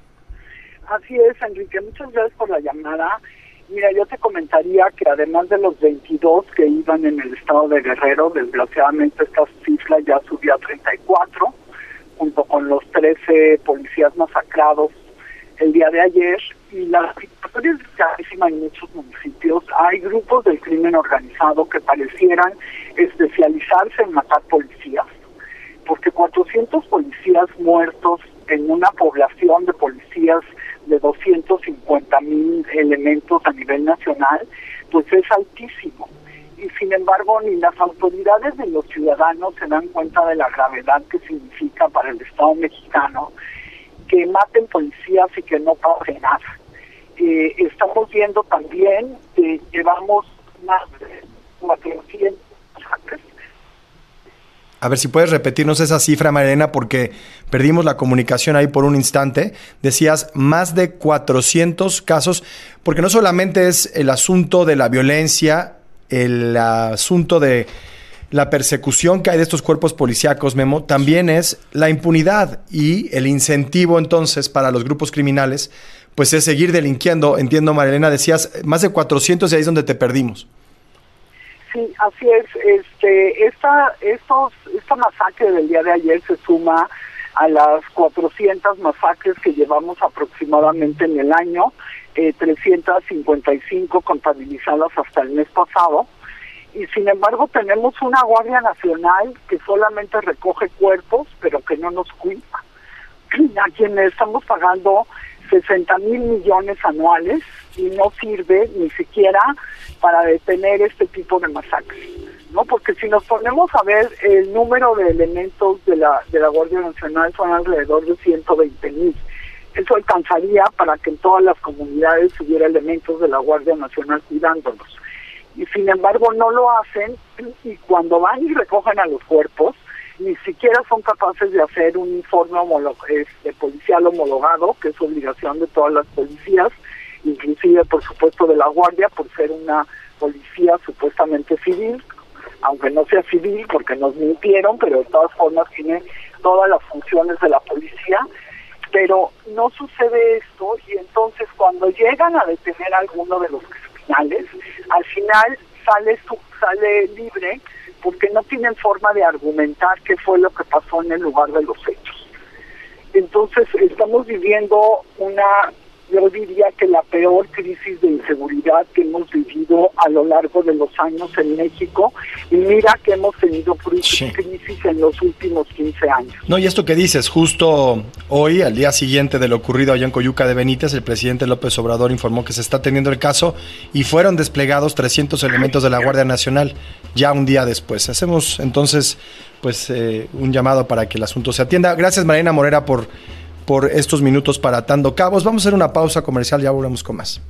Así es, Enrique, muchas gracias por la llamada. Mira, yo te comentaría que además de los 22 que iban en el estado de Guerrero, desgraciadamente esta cifra ya subió a 34, junto con los 13 policías masacrados el día de ayer, y la situación es gravísima en muchos municipios. Hay grupos del crimen organizado que parecieran especializarse en matar policías, porque 400 policías muertos en una población de policías de 250,000 elementos a nivel nacional, pues es altísimo. Y sin embargo, ni las autoridades ni los ciudadanos se dan cuenta de la gravedad que significa para el Estado mexicano que maten policías y que no pase nada. Estamos viendo también que llevamos más de 400 masacres. A ver si puedes repetirnos esa cifra, Mariana, porque perdimos la comunicación ahí por un instante. Decías más de 400 casos, porque no solamente es el asunto de la violencia, el asunto de la persecución que hay de estos cuerpos policíacos, Memo, también es la impunidad, y el incentivo entonces para los grupos criminales pues es seguir delinquiendo. Entiendo, Marilena, decías más de 400, y ahí es donde te perdimos. Sí, así es. Esta masacre del día de ayer se suma a las 400 masacres que llevamos aproximadamente en el año, 355 contabilizadas hasta el mes pasado. Y sin embargo tenemos una Guardia Nacional que solamente recoge cuerpos, pero que no nos cuida. A quienes estamos pagando 60,000 millones anuales, y no sirve ni siquiera para detener este tipo de masacres, ¿no? Porque si nos ponemos a ver el número de elementos de la Guardia Nacional son alrededor de 120,000. Eso alcanzaría para que en todas las comunidades hubiera elementos de la Guardia Nacional cuidándolos. Y sin embargo no lo hacen, y cuando van y recogen a los cuerpos, ni siquiera son capaces de hacer un informe policial homologado, que es obligación de todas las policías, inclusive por supuesto de la Guardia, por ser una policía supuestamente civil, aunque no sea civil porque nos mintieron, pero de todas formas tiene todas las funciones de la policía. Pero no sucede esto, y entonces cuando llegan a detener a alguno de los criminales, al final sale libre, porque no tienen forma de argumentar qué fue lo que pasó en el lugar de los hechos. Entonces estamos viviendo una yo diría que la peor crisis de inseguridad que hemos vivido a lo largo de los años en México, y mira que hemos tenido crisis en los últimos 15 años. No, y esto que dices, justo hoy, al día siguiente de lo ocurrido allá en Coyuca de Benítez, el presidente López Obrador informó que se está atendiendo el caso y fueron desplegados 300 elementos de la Guardia Nacional ya un día después. Hacemos entonces pues un llamado para que el asunto se atienda. Gracias, Mariana Morera, por estos minutos para Atando Cabos. Vamos a hacer una pausa comercial, ya volvemos con más.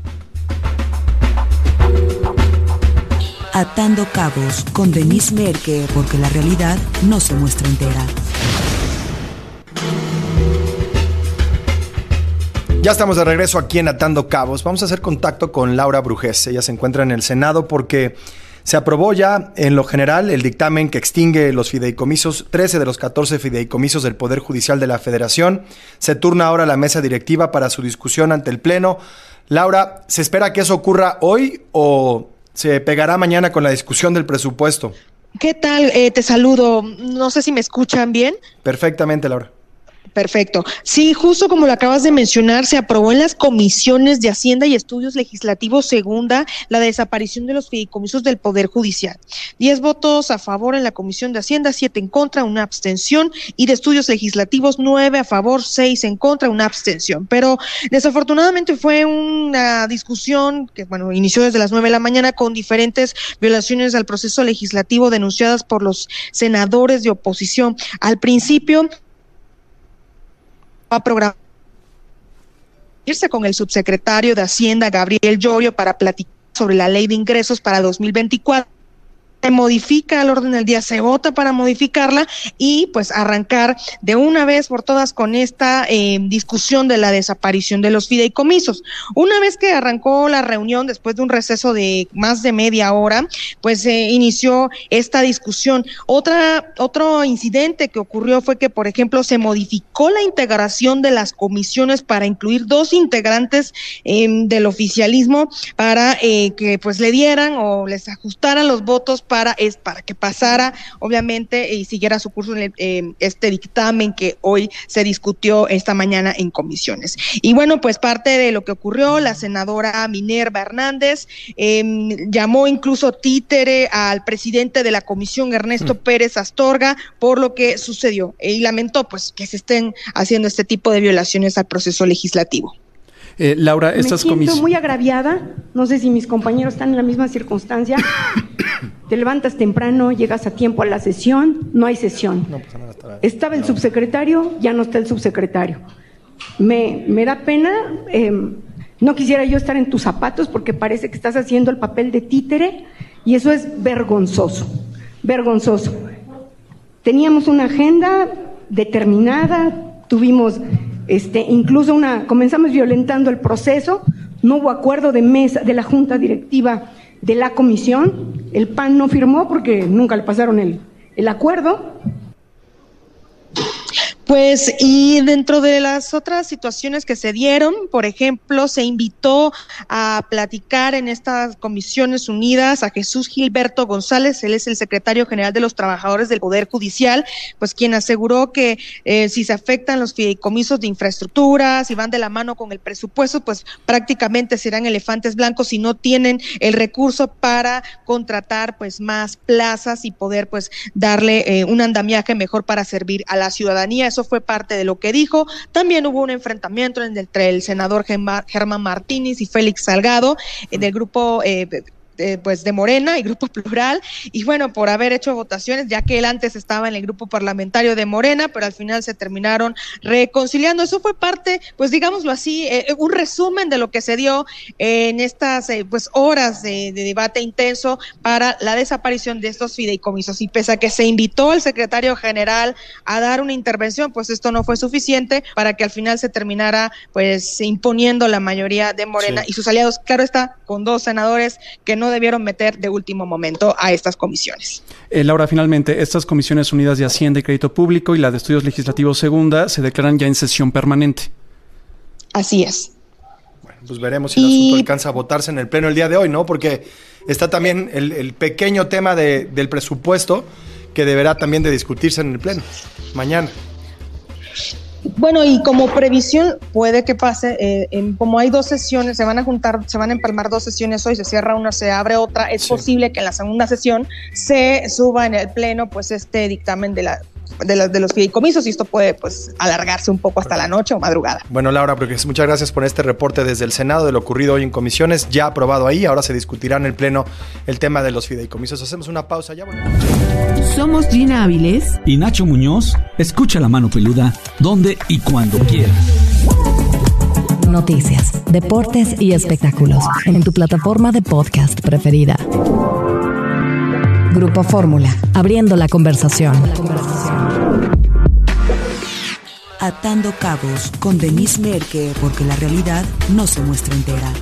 Atando Cabos con Denise Merker, porque la realidad no se muestra entera. Ya estamos de regreso aquí en Atando Cabos. Vamos a hacer contacto con Laura Brujés. Ella se encuentra en el Senado porque se aprobó ya en lo general el dictamen que extingue los fideicomisos, 13 de los 14 fideicomisos del Poder Judicial de la Federación. Se turna ahora la mesa directiva para su discusión ante el Pleno. Laura, ¿se espera que eso ocurra hoy o se pegará mañana con la discusión del presupuesto? ¿Qué tal? Te saludo. No sé si me escuchan bien. Perfectamente, Laura. Perfecto. Sí, justo como lo acabas de mencionar, se aprobó en las comisiones de Hacienda y Estudios Legislativos segunda la desaparición de los fideicomisos del Poder Judicial. 10 votos a favor en la Comisión de Hacienda, 7 en contra, una abstención, y de Estudios Legislativos 9 a favor, 6 en contra, una abstención. Pero desafortunadamente fue una discusión que, inició desde las 9 de la mañana con diferentes violaciones al proceso legislativo denunciadas por los senadores de oposición. Al principio va a programarse con el subsecretario de Hacienda, Gabriel Llorio, para platicar sobre la ley de ingresos para 2024. Se modifica el orden del día, se vota para modificarla y pues arrancar de una vez por todas con esta discusión de la desaparición de los fideicomisos. Una vez que arrancó la reunión, después de un receso de más de media hora, pues inició esta discusión. Otro incidente que ocurrió fue que, por ejemplo, se modificó la integración de las comisiones para incluir 2 integrantes del oficialismo para que pues le dieran o les ajustaran los votos para que pasara, obviamente, y siguiera su curso en este dictamen que hoy se discutió esta mañana en comisiones. Y bueno, pues parte de lo que ocurrió, la senadora Minerva Hernández llamó incluso títere al presidente de la comisión, Ernesto Pérez Astorga, por lo que sucedió, y lamentó pues que se estén haciendo este tipo de violaciones al proceso legislativo. Laura, estas comisiones... Me siento muy agraviada, no sé si mis compañeros están en la misma circunstancia. Te levantas temprano, llegas a tiempo a la sesión, no hay sesión. No pasa nada, estaba el subsecretario, ya no está el subsecretario. Me da pena, no quisiera yo estar en tus zapatos porque parece que estás haciendo el papel de títere y eso es vergonzoso, vergonzoso. Teníamos una agenda determinada, tuvimos... incluso comenzamos violentando el proceso, no hubo acuerdo de mesa de la junta directiva de la comisión, el PAN no firmó porque nunca le pasaron el acuerdo. Pues, y dentro de las otras situaciones que se dieron, por ejemplo, se invitó a platicar en estas comisiones unidas a Jesús Gilberto González, él es el secretario general de los trabajadores del Poder Judicial, pues quien aseguró que si se afectan los fideicomisos de infraestructura, si van de la mano con el presupuesto, pues prácticamente serán elefantes blancos si no tienen el recurso para contratar pues más plazas y poder pues darle un andamiaje mejor para servir a la ciudadanía. Eso fue parte de lo que dijo. También hubo un enfrentamiento entre el senador Germán Martínez y Félix Salgado del grupo pues de Morena y Grupo Plural, y bueno, por haber hecho votaciones, ya que él antes estaba en el grupo parlamentario de Morena, pero al final se terminaron reconciliando. Eso fue parte, pues digámoslo así, un resumen de lo que se dio en estas pues horas de debate intenso para la desaparición de estos fideicomisos. Y pese a que se invitó al secretario general a dar una intervención, pues esto no fue suficiente para que al final se terminara pues imponiendo la mayoría de Morena y sus aliados, claro está, con 2 senadores que no debieron meter de último momento a estas comisiones. Laura, finalmente, estas comisiones unidas de Hacienda y Crédito Público y la de Estudios Legislativos segunda se declaran ya en sesión permanente. Así es. Bueno, pues veremos si el asunto alcanza a votarse en el Pleno el día de hoy, ¿no? Porque está también el pequeño tema del presupuesto que deberá también de discutirse en el Pleno mañana. Bueno, y como previsión puede que pase, como hay 2 sesiones, se van a empalmar 2 sesiones hoy, se cierra una, se abre otra, es posible que en la segunda sesión se suba en el pleno pues este dictamen de los fideicomisos, y esto puede pues alargarse un poco hasta la noche o madrugada. Bueno, Laura, muchas gracias por este reporte desde el Senado de lo ocurrido hoy en comisiones, ya aprobado ahí, ahora se discutirá en el pleno el tema de los fideicomisos. Hacemos una pausa, ya volvemos. Somos Gina Áviles y Nacho Muñoz. Escucha La Mano Peluda donde y cuando quieras. Noticias, deportes y espectáculos en tu plataforma de podcast preferida. Grupo Fórmula, abriendo la conversación. Atando cabos con Denise Merker, porque la realidad no se muestra entera.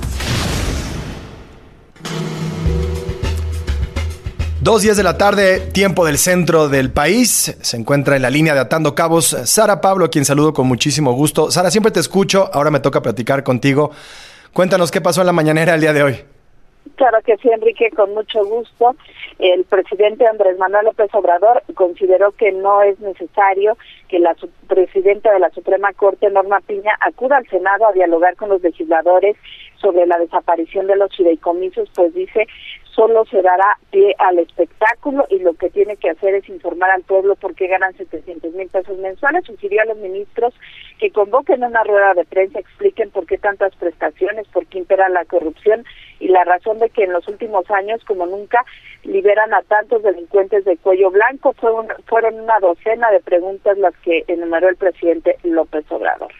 2:10 de la tarde, tiempo del centro del país. Se encuentra en la línea de Atando Cabos Sara Pablo, a quien saludo con muchísimo gusto. Sara, siempre te escucho, ahora me toca platicar contigo. Cuéntanos qué pasó en la mañanera el día de hoy. Claro que sí, Enrique, con mucho gusto. El presidente Andrés Manuel López Obrador consideró que no es necesario que la presidenta de la Suprema Corte, Norma Piña, acuda al Senado a dialogar con los legisladores sobre la desaparición de los fideicomisos, pues dice, solo se dará pie al espectáculo y lo que tiene que hacer es informar al pueblo por qué ganan 700,000 pesos mensuales. Sugirió a los ministros que convoquen una rueda de prensa, expliquen por qué tantas prestaciones, por qué impera la corrupción y la razón de que en los últimos años, como nunca, liberan a tantos delincuentes de cuello blanco. Fueron una docena de preguntas las que enumeró el presidente López Obrador.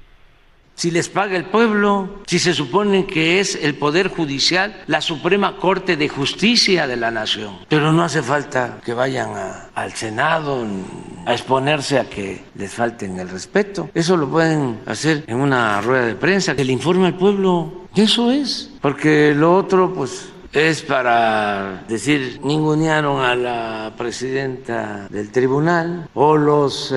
Si les paga el pueblo, si se supone que es el Poder Judicial, la Suprema Corte de Justicia de la Nación. Pero no hace falta que vayan al Senado a exponerse a que les falten el respeto. Eso lo pueden hacer en una rueda de prensa, que le informe al pueblo. Eso es, porque lo otro, pues, es para decir, ningunearon a la presidenta del tribunal, o los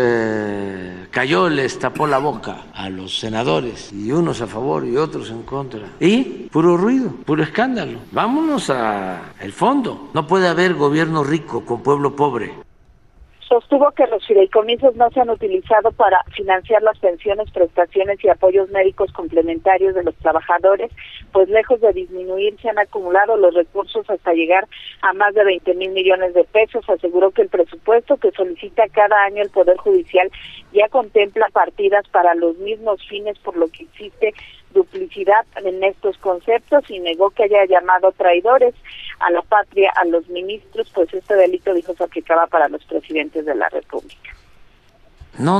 cayó, les tapó la boca a los senadores, y unos a favor y otros en contra. Y puro ruido, puro escándalo. Vámonos al fondo. No puede haber gobierno rico con pueblo pobre. Sostuvo que los fideicomisos no se han utilizado para financiar las pensiones, prestaciones y apoyos médicos complementarios de los trabajadores, pues lejos de disminuir se han acumulado los recursos hasta llegar a más de 20,000 millones de pesos. Aseguró que el presupuesto que solicita cada año el Poder Judicial ya contempla partidas para los mismos fines, por lo que existe duplicidad en estos conceptos, y negó que haya llamado traidores a la patria a los ministros, pues este delito, dijo, se aplicaba para los presidentes de la República. No.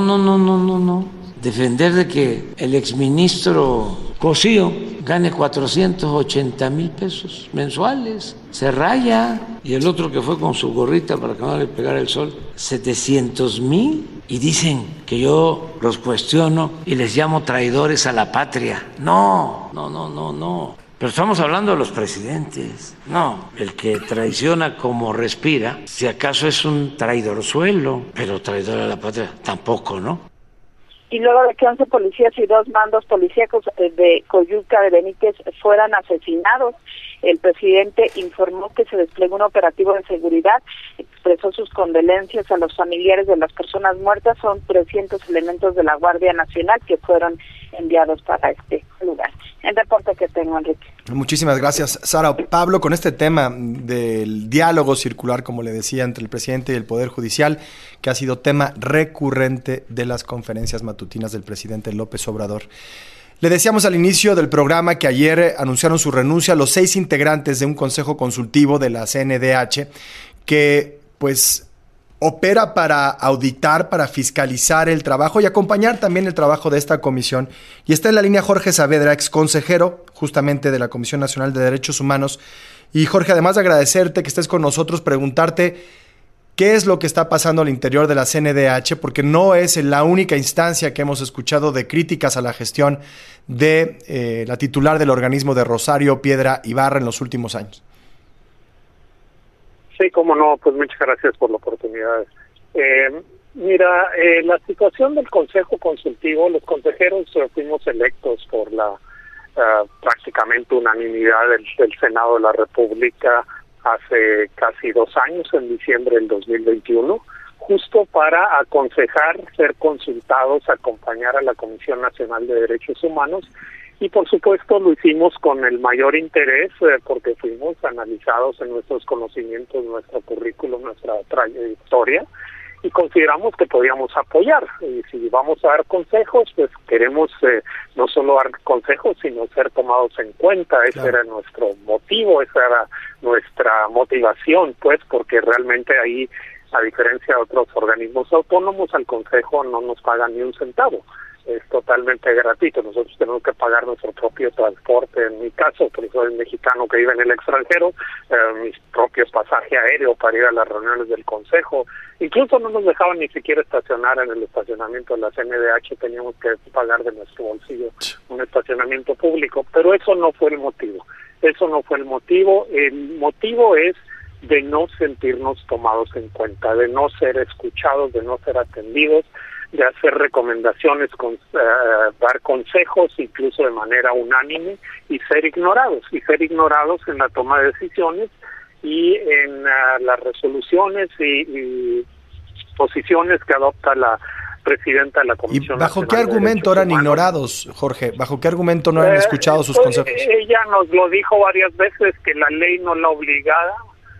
Defender de que el exministro Cosío gane 480,000 pesos mensuales, se raya, y el otro que fue con su gorrita para que no le pegara el sol, 700,000, y dicen que yo los cuestiono y les llamo traidores a la patria. No. Pero estamos hablando de los presidentes. No, el que traiciona como respira, si acaso es un traidorzuelo, pero traidor a la patria tampoco, ¿no? Y luego de que 11 policías y 2 mandos policíacos de Coyuca de Benítez fueran asesinados, el presidente informó que se desplegó un operativo de seguridad, expresó sus condolencias a los familiares de las personas muertas. Son 300 elementos de la Guardia Nacional que fueron enviados para este lugar. El reporte que tengo, Enrique. Muchísimas gracias, Sara. Pablo, con este tema del diálogo circular, como le decía, entre el presidente y el Poder Judicial, que ha sido tema recurrente de las conferencias matutinas del presidente López Obrador. Le decíamos al inicio del programa que ayer anunciaron su renuncia los 6 integrantes de un consejo consultivo de la CNDH que, pues, opera para auditar, para fiscalizar el trabajo y acompañar también el trabajo de esta comisión. Y está en la línea Jorge Saavedra, ex consejero justamente de la Comisión Nacional de Derechos Humanos. Y Jorge, además de agradecerte que estés con nosotros, preguntarte qué es lo que está pasando al interior de la CNDH, porque no es la única instancia que hemos escuchado de críticas a la gestión de la titular del organismo, de Rosario Piedra Ibarra, en los últimos años. Sí, cómo no, pues muchas gracias por la oportunidad. Mira, la situación del Consejo Consultivo, los consejeros fuimos electos por la prácticamente unanimidad del Senado de la República hace casi 2 años, en diciembre del 2021, justo para aconsejar, ser consultados, acompañar a la Comisión Nacional de Derechos Humanos, y por supuesto lo hicimos con el mayor interés porque fuimos analizados en nuestros conocimientos, nuestro currículum, nuestra trayectoria, y consideramos que podíamos apoyar. Y si vamos a dar consejos, pues queremos no solo dar consejos, sino ser tomados en cuenta. Ese era nuestro motivo, esa era nuestra motivación, pues, porque realmente ahí, a diferencia de otros organismos autónomos, al consejo no nos pagan ni un centavo. Es totalmente gratuito. Nosotros tenemos que pagar nuestro propio transporte. En mi caso, porque soy mexicano que vive en el extranjero, mis propios pasajes aéreos para ir a las reuniones del consejo. Incluso no nos dejaban ni siquiera estacionar en el estacionamiento de la CNDH, teníamos que pagar de nuestro bolsillo un estacionamiento público, pero eso no fue el motivo. Eso no fue el motivo. El motivo es de no sentirnos tomados en cuenta, de no ser escuchados, de no ser atendidos, de hacer recomendaciones, dar consejos incluso de manera unánime y ser ignorados en la toma de decisiones y en las resoluciones y posiciones que adopta la presidenta de la Comisión. ¿Y bajo qué argumento eran ignorados, Jorge? ¿Bajo qué argumento no han escuchado sus consejos? Ella nos lo dijo varias veces, que la ley no lo obligaba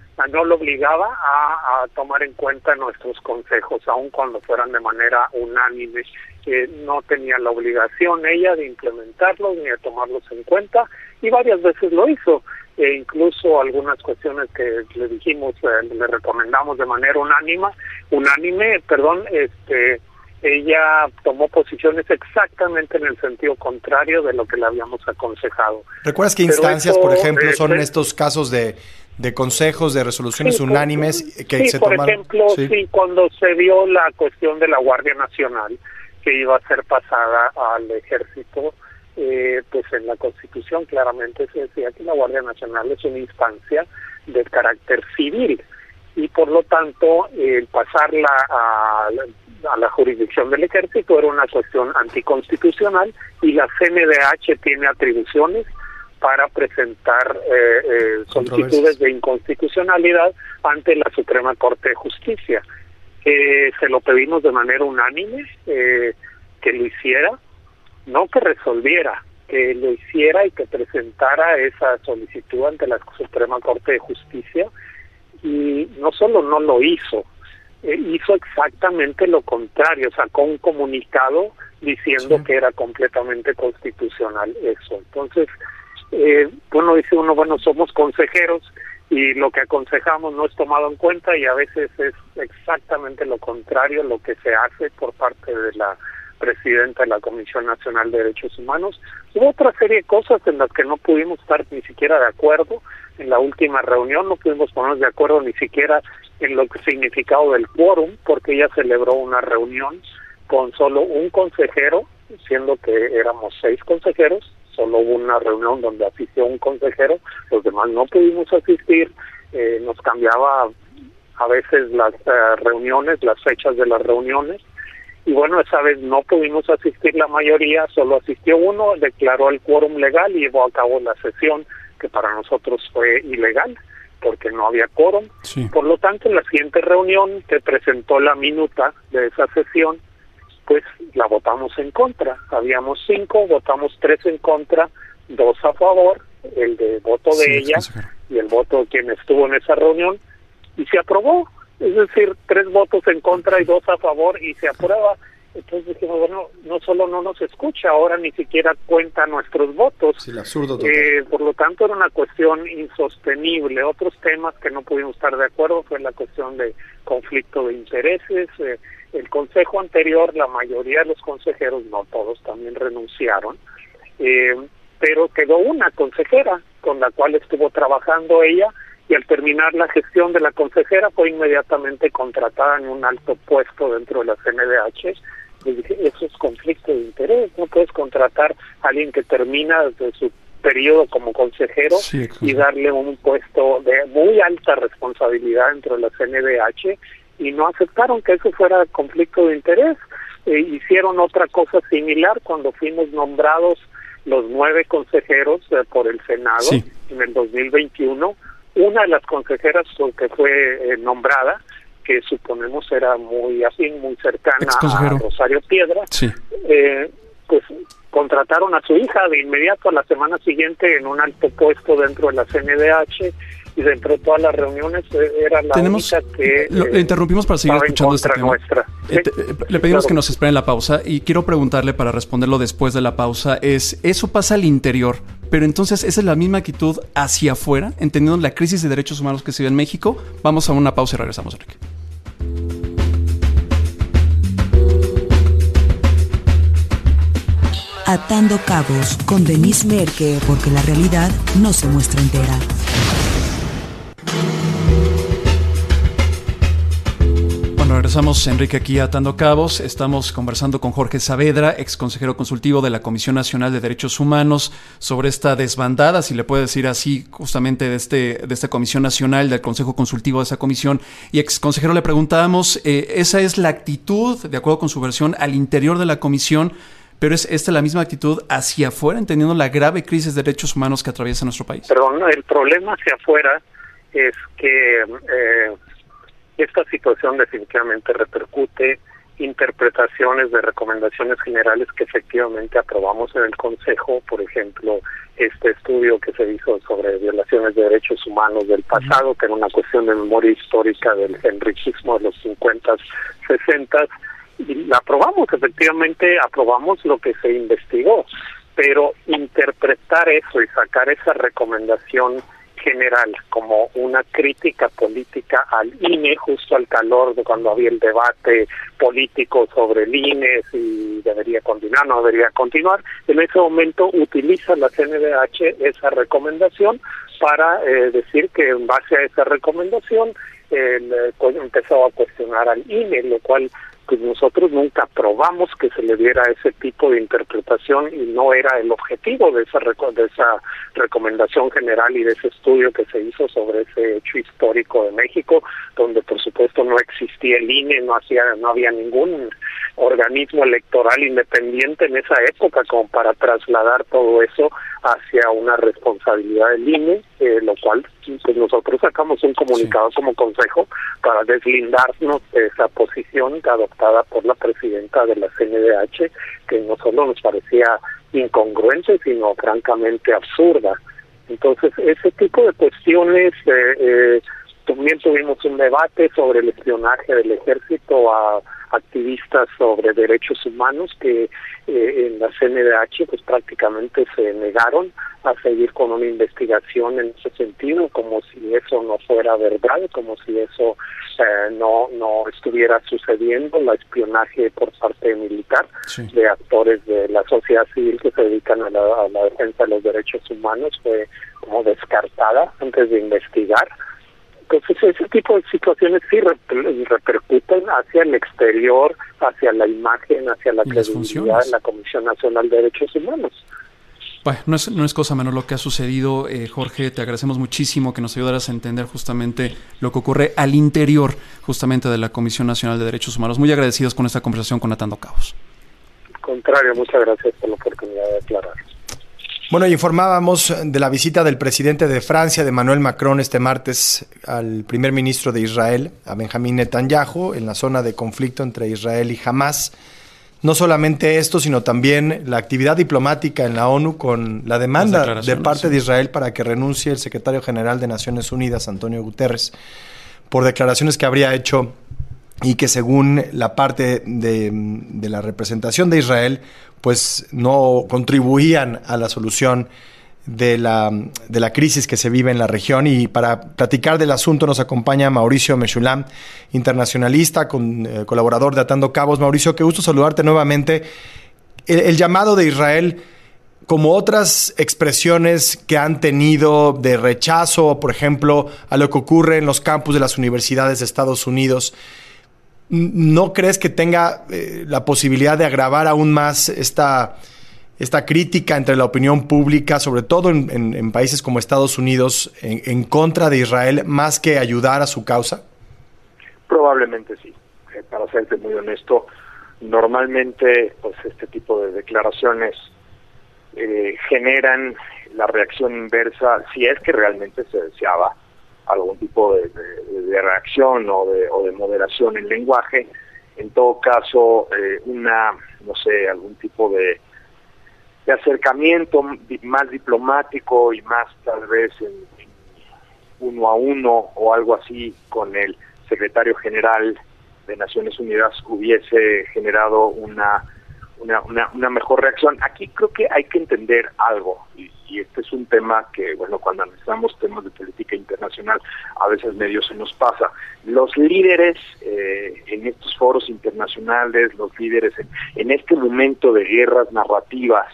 a tomar en cuenta nuestros consejos, aun cuando fueran de manera unánime. No tenía la obligación ella de implementarlos ni de tomarlos en cuenta, y varias veces lo hizo. Incluso algunas cuestiones que le dijimos, le recomendamos de manera unánime, ella tomó posiciones exactamente en el sentido contrario de lo que le habíamos aconsejado. ¿Recuerdas qué instancias, por ejemplo, son estos casos de consejos, de resoluciones unánimes que se tomaron? Por ejemplo, cuando se vio la cuestión de la Guardia Nacional, que iba a ser pasada al Ejército, pues en la Constitución claramente se decía que la Guardia Nacional es una instancia de carácter civil, y por lo tanto pasarla a la jurisdicción del Ejército era una cuestión anticonstitucional, y la CNDH tiene atribuciones para presentar solicitudes de inconstitucionalidad ante la Suprema Corte de Justicia. Se lo pedimos de manera unánime, que lo hiciera, no que resolviera, que lo hiciera y que presentara esa solicitud ante la Suprema Corte de Justicia, y no solo no lo hizo, hizo exactamente lo contrario, sacó un comunicado diciendo que era completamente constitucional eso. Entonces, dice uno, somos consejeros y lo que aconsejamos no es tomado en cuenta, y a veces es exactamente lo contrario lo que se hace por parte de la presidenta de la Comisión Nacional de Derechos Humanos. Hubo otra serie de cosas en las que no pudimos estar ni siquiera de acuerdo. En la última reunión no pudimos ponernos de acuerdo ni siquiera en lo que significado del quórum, porque ella celebró una reunión con solo un consejero, siendo que éramos 6 consejeros. Solo hubo una reunión donde asistió un consejero, los demás no pudimos asistir. Nos cambiaba a veces las reuniones, las fechas de las reuniones, y bueno, esa vez no pudimos asistir la mayoría, solo asistió uno, declaró el quórum legal y llevó a cabo la sesión, que para nosotros fue ilegal porque no había quórum. Por lo tanto, en la siguiente reunión que presentó la minuta de esa sesión, pues la votamos en contra. Habíamos 5, votamos 3 en contra, 2 a favor, el de voto de ella y el voto de quien estuvo en esa reunión, y se aprobó. Es decir, 3 votos en contra y 2 a favor, y se aprueba. Entonces dijimos, bueno, no solo no nos escucha, ahora ni siquiera cuenta nuestros votos. Sí, el absurdo total. Por lo tanto, era una cuestión insostenible. Otros temas que no pudimos estar de acuerdo fue la cuestión de conflicto de intereses. El consejo anterior, la mayoría de los consejeros, no todos, también renunciaron, pero quedó una consejera con la cual estuvo trabajando ella, y al terminar la gestión de la consejera fue inmediatamente contratada en un alto puesto dentro de la CNDH. Le dije, eso es conflicto de interés, no puedes contratar a alguien que termina de su periodo como consejero y darle un puesto de muy alta responsabilidad dentro de la CNDH, y no aceptaron que eso fuera conflicto de interés. Hicieron otra cosa similar cuando fuimos nombrados los 9 consejeros por el Senado en el 2021. Una de las consejeras que fue nombrada que suponemos era muy afín, muy cercana a Rosario Piedra, sí. Pues contrataron a su hija de inmediato a la semana siguiente en un alto puesto dentro de la CNDH, y dentro de todas las reuniones era la única que... Le interrumpimos para seguir escuchando este tema. Le pedimos que nos esperen la pausa, y quiero preguntarle, para responderlo después de la pausa, eso pasa al interior, pero entonces ¿esa es la misma actitud hacia afuera, entendiendo la crisis de derechos humanos que se vive en México? Vamos a una pausa y regresamos, Enrique. Atando Cabos con Denise Merker, porque la realidad no se muestra entera. Bueno, regresamos, Enrique, aquí a Atando Cabos. Estamos conversando con Jorge Saavedra, ex consejero consultivo de la Comisión Nacional de Derechos Humanos, sobre esta desbandada, si le puede decir así, justamente de esta Comisión Nacional, del Consejo Consultivo de esa comisión. Y ex consejero, le preguntábamos, ¿esa es la actitud, de acuerdo con su versión, al interior de la comisión, pero es esta la misma actitud hacia afuera, entendiendo la grave crisis de derechos humanos que atraviesa nuestro país? Perdón, el problema hacia afuera es que esta situación definitivamente repercute interpretaciones de recomendaciones generales que efectivamente aprobamos en el Consejo. Por ejemplo, este estudio que se hizo sobre violaciones de derechos humanos del pasado, que era una cuestión de memoria histórica del henriquismo de los 50s, 60s, y la aprobamos, efectivamente aprobamos lo que se investigó, pero interpretar eso y sacar esa recomendación general como una crítica política al INE, justo al calor de cuando había el debate político sobre el INE, si debería continuar, no debería continuar, en ese momento utiliza la CNDH esa recomendación para decir que en base a esa recomendación empezó a cuestionar al INE, lo cual pues nosotros nunca aprobamos que se le diera ese tipo de interpretación, y no era el objetivo de esa recomendación general y de ese estudio que se hizo sobre ese hecho histórico de México, donde por supuesto no existía el INE, no había ningún organismo electoral independiente en esa época como para trasladar todo eso hacia una responsabilidad del INE, lo cual pues nosotros sacamos un comunicado como consejo para deslindarnos de esa posición adoptada por la presidenta de la CNDH, que no solo nos parecía incongruente, sino francamente absurda. Entonces, ese tipo de cuestiones, también tuvimos un debate sobre el espionaje del ejército a activistas sobre derechos humanos que en la CNDH pues prácticamente se negaron a seguir con una investigación en ese sentido, como si eso no fuera verdad, como si eso no estuviera sucediendo, el espionaje por parte militar, sí, de actores de la sociedad civil que se dedican a la defensa de los derechos humanos fue como descartada antes de investigar. Entonces ese tipo de situaciones sí repercuten hacia el exterior, hacia la imagen, hacia la credibilidad de la Comisión Nacional de Derechos Humanos. Bueno, no es cosa menor lo que ha sucedido, Jorge. Te agradecemos muchísimo que nos ayudaras a entender justamente lo que ocurre al interior justamente de la Comisión Nacional de Derechos Humanos. Muy agradecidos con esta conversación con Atando Cabos. Al contrario, muchas gracias por la oportunidad de aclarar. Bueno, informábamos de la visita del presidente de Francia, de Emmanuel Macron, este martes al primer ministro de Israel, a Benjamín Netanyahu, en la zona de conflicto entre Israel y Hamás. No solamente esto, sino también la actividad diplomática en la ONU con la demanda de parte de Israel para que renuncie el secretario general de Naciones Unidas, Antonio Guterres, por declaraciones que habría hecho y que según la parte de la representación de Israel, pues no contribuían a la solución de la crisis que se vive en la región. Y para platicar del asunto nos acompaña Mauricio Meshulam, internacionalista, colaborador de Atando Cabos. Mauricio, qué gusto saludarte nuevamente. El llamado de Israel, como otras expresiones que han tenido de rechazo, por ejemplo, a lo que ocurre en los campus de las universidades de Estados Unidos, ¿no crees que tenga la posibilidad de agravar aún más esta crítica entre la opinión pública, sobre todo en países como Estados Unidos, en contra de Israel, más que ayudar a su causa? Probablemente sí. Para serte muy honesto, normalmente pues este tipo de declaraciones generan la reacción inversa, si es que realmente se deseaba algún tipo de reacción o de moderación en lenguaje. En todo caso, algún tipo de acercamiento más diplomático y más tal vez en uno a uno o algo así con el secretario general de Naciones Unidas hubiese generado una mejor reacción. Aquí creo que hay que entender algo, y este es un tema que, bueno, cuando analizamos temas de política internacional, a veces medio se nos pasa. Los líderes en estos foros internacionales, los líderes en este momento de guerras narrativas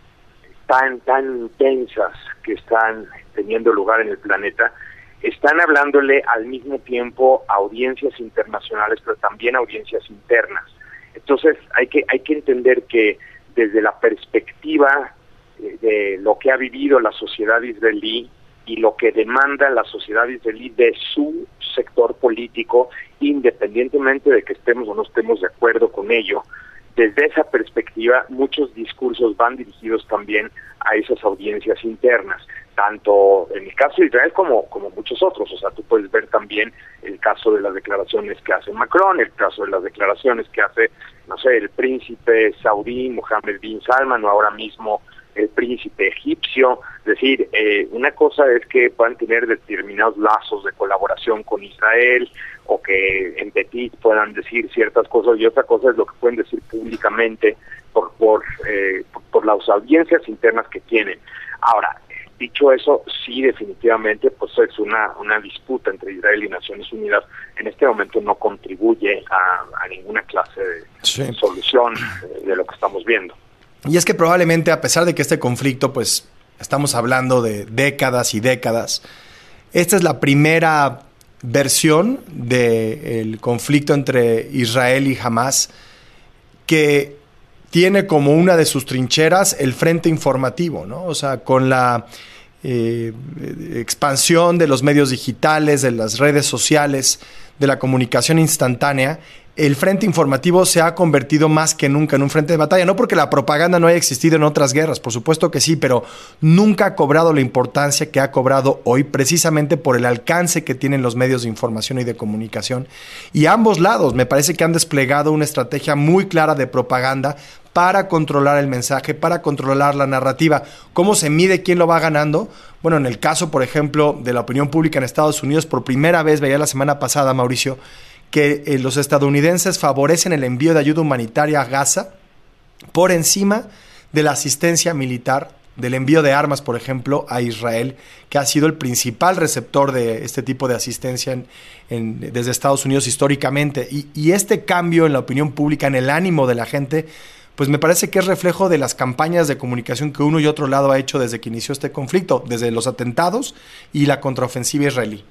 tan intensas que están teniendo lugar en el planeta, están hablándole al mismo tiempo a audiencias internacionales, pero también a audiencias internas. Entonces hay que entender que desde la perspectiva de lo que ha vivido la sociedad israelí y lo que demanda la sociedad israelí de su sector político, independientemente de que estemos o no estemos de acuerdo con ello, desde esa perspectiva muchos discursos van dirigidos también a esas audiencias internas, tanto en el caso de Israel como muchos otros. O sea, tú puedes ver también el caso de las declaraciones que hace Macron, el caso de las declaraciones que hace, no sé, el príncipe saudí Mohammed bin Salman, o ahora mismo el príncipe egipcio. Es decir, una cosa es que puedan tener determinados lazos de colaboración con Israel, o que en petit puedan decir ciertas cosas, y otra cosa es lo que pueden decir públicamente por las audiencias internas que tienen. Ahora, dicho eso, sí, definitivamente, pues es una disputa entre Israel y Naciones Unidas. En este momento no contribuye a ninguna clase de solución de lo que estamos viendo. Y es que probablemente, a pesar de que este conflicto, pues estamos hablando de décadas y décadas, esta es la primera versión del conflicto entre Israel y Hamás que tiene como una de sus trincheras el frente informativo, ¿no? O sea, con la expansión de los medios digitales, de las redes sociales, de la comunicación instantánea, el frente informativo se ha convertido más que nunca en un frente de batalla. No porque la propaganda no haya existido en otras guerras, por supuesto que sí, pero nunca ha cobrado la importancia que ha cobrado hoy, precisamente por el alcance que tienen los medios de información y de comunicación. Y ambos lados me parece que han desplegado una estrategia muy clara de propaganda para controlar el mensaje, para controlar la narrativa. ¿Cómo se mide quién lo va ganando? Bueno, en el caso, por ejemplo, de la opinión pública en Estados Unidos, por primera vez, veía la semana pasada, Mauricio, que los estadounidenses favorecen el envío de ayuda humanitaria a Gaza por encima de la asistencia militar, del envío de armas, por ejemplo, a Israel, que ha sido el principal receptor de este tipo de asistencia desde Estados Unidos históricamente. Y este cambio en la opinión pública, en el ánimo de la gente, pues me parece que es reflejo de las campañas de comunicación que uno y otro lado ha hecho desde que inició este conflicto, desde los atentados y la contraofensiva israelí.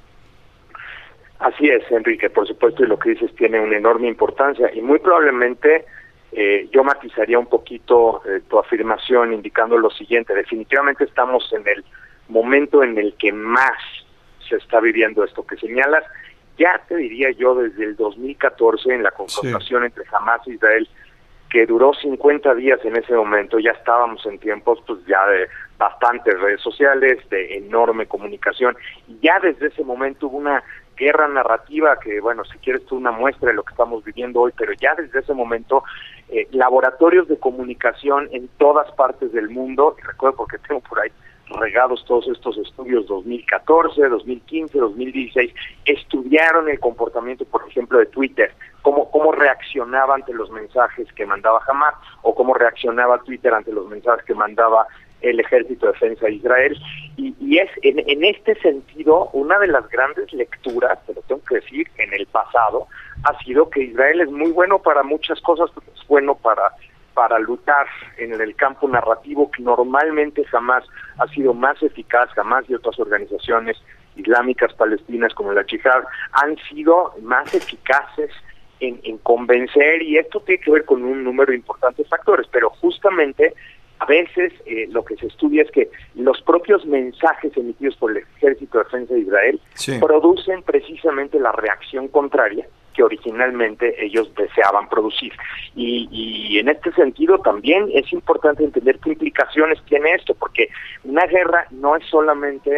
Así es, Enrique, por supuesto, y lo que dices tiene una enorme importancia, y muy probablemente yo matizaría un poquito tu afirmación indicando lo siguiente: definitivamente estamos en el momento en el que más se está viviendo esto que señalas. Ya te diría yo desde el 2014 en la confrontación entre Hamás e Israel, que duró 50 días en ese momento, ya estábamos en tiempos pues ya de bastantes redes sociales, de enorme comunicación, y ya desde ese momento hubo una guerra narrativa que, bueno, si quieres tú una muestra de lo que estamos viviendo hoy, pero ya desde ese momento laboratorios de comunicación en todas partes del mundo, y recuerdo porque tengo por ahí regados todos estos estudios 2014, 2015, 2016, estudiaron el comportamiento, por ejemplo, de Twitter, cómo reaccionaba ante los mensajes que mandaba Hamás, o cómo reaccionaba Twitter ante los mensajes que mandaba el Ejército de Defensa de Israel, y es en este sentido una de las grandes lecturas, te lo tengo que decir, en el pasado, ha sido que Israel es muy bueno para muchas cosas, pero es bueno para luchar en el campo narrativo, que normalmente jamás ha sido más eficaz. Hamás y otras organizaciones islámicas palestinas como la Yihad han sido más eficaces en convencer, y esto tiene que ver con un número importante de factores, pero justamente a veces lo que se estudia es que los propios mensajes emitidos por el Ejército de Defensa de Israel producen precisamente la reacción contraria que originalmente ellos deseaban producir. Y en este sentido también es importante entender qué implicaciones tiene esto, porque una guerra no es solamente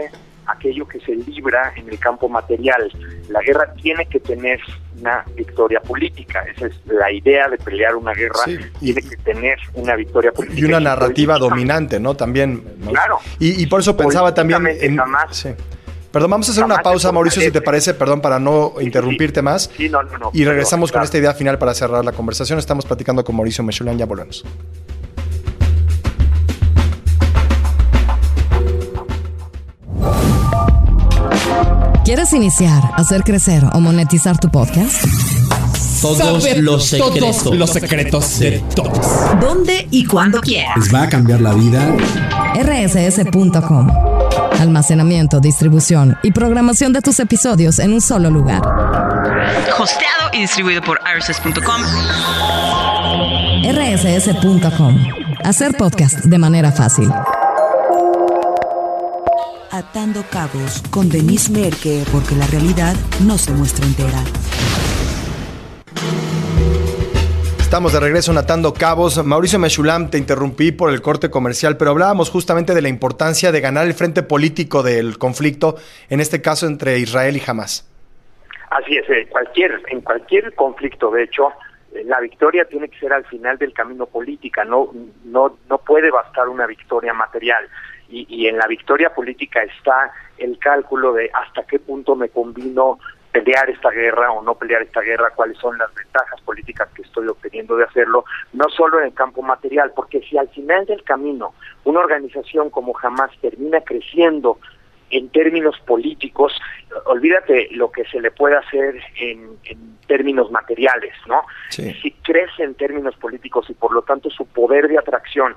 aquello que se libra en el campo material. La guerra tiene que tener una victoria política. Esa es la idea de pelear una guerra. Sí, tiene que tener una victoria política. Y una narrativa dominante, ¿no? También. ¿no? Claro. Y por eso pensaba también en... Sí. Perdón, vamos a hacer una pausa, Mauricio, si te parece, perdón, para no interrumpirte más. Sí, no. Y regresamos con esta idea final para cerrar la conversación. Estamos platicando con Mauricio Mechoulam, ya volvemos. ¿Quieres iniciar, hacer crecer o monetizar tu podcast? Todos los secretos de todos. ¿Dónde y cuándo quieras? Les va a cambiar la vida. rss.com. Almacenamiento, distribución y programación de tus episodios en un solo lugar. Hosteado y distribuido por rss.com. rss.com. Hacer podcast de manera fácil. Atando Cabos con Denise Merker, porque la realidad no se muestra entera. Estamos de regreso en Atando Cabos. Mauricio Mechoulam, te interrumpí por el corte comercial, pero hablábamos justamente de la importancia de ganar el frente político del conflicto, en este caso entre Israel y Hamás. Así es, en cualquier conflicto, de hecho, la victoria tiene que ser al final del camino política, no puede bastar una victoria material. Y en la victoria política está el cálculo de hasta qué punto me convino pelear esta guerra o no pelear esta guerra, cuáles son las ventajas políticas que estoy obteniendo de hacerlo, no solo en el campo material, porque si al final del camino una organización como Hamás termina creciendo en términos políticos, olvídate lo que se le puede hacer en términos materiales, ¿no? Sí. Si crece en términos políticos y por lo tanto su poder de atracción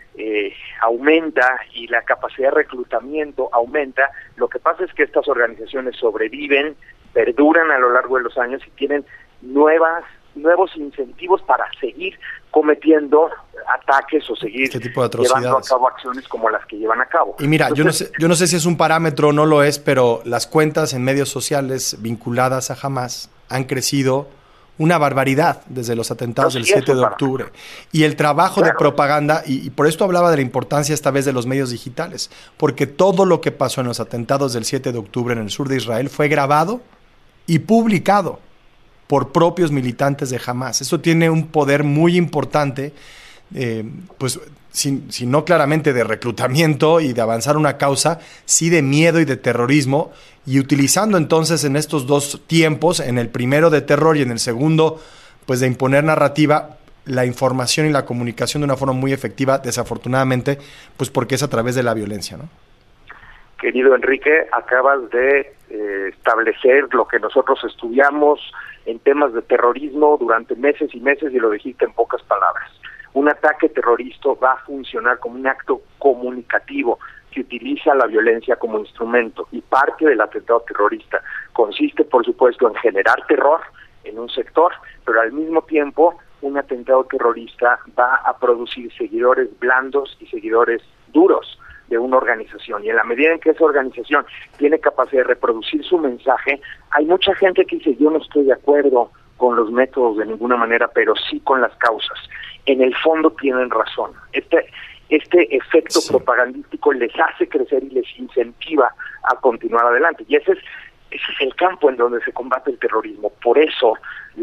aumenta y la capacidad de reclutamiento aumenta, lo que pasa es que estas organizaciones sobreviven, perduran a lo largo de los años y tienen nuevos incentivos para seguir cometiendo ataques o seguir llevando a cabo acciones como las que llevan a cabo. Y mira, entonces, yo no sé si es un parámetro o no lo es, pero las cuentas en medios sociales vinculadas a Hamás han crecido una barbaridad desde los atentados del 7 de octubre. Y el trabajo de propaganda, y por esto hablaba de la importancia esta vez de los medios digitales, porque todo lo que pasó en los atentados del 7 de octubre en el sur de Israel fue grabado y publicado por propios militantes de Hamás. Eso tiene un poder muy importante, pues si no claramente de reclutamiento y de avanzar una causa, sí de miedo y de terrorismo, y utilizando entonces en estos dos tiempos, en el primero de terror y en el segundo, pues de imponer narrativa, la información y la comunicación de una forma muy efectiva, desafortunadamente, pues porque es a través de la violencia, ¿no? Querido Enrique, acabas de establecer lo que nosotros estudiamos en temas de terrorismo durante meses y meses, y lo dijiste en pocas palabras. Un ataque terrorista va a funcionar como un acto comunicativo que utiliza la violencia como instrumento, y parte del atentado terrorista consiste, por supuesto, en generar terror en un sector, pero al mismo tiempo un atentado terrorista va a producir seguidores blandos y seguidores duros de una organización, y en la medida en que esa organización tiene capacidad de reproducir su mensaje, hay mucha gente que dice: yo no estoy de acuerdo con los métodos de ninguna manera, pero sí con las causas. En el fondo tienen razón. Este efecto propagandístico les hace crecer y les incentiva a continuar adelante, y ese es el campo en donde se combate el terrorismo. Por eso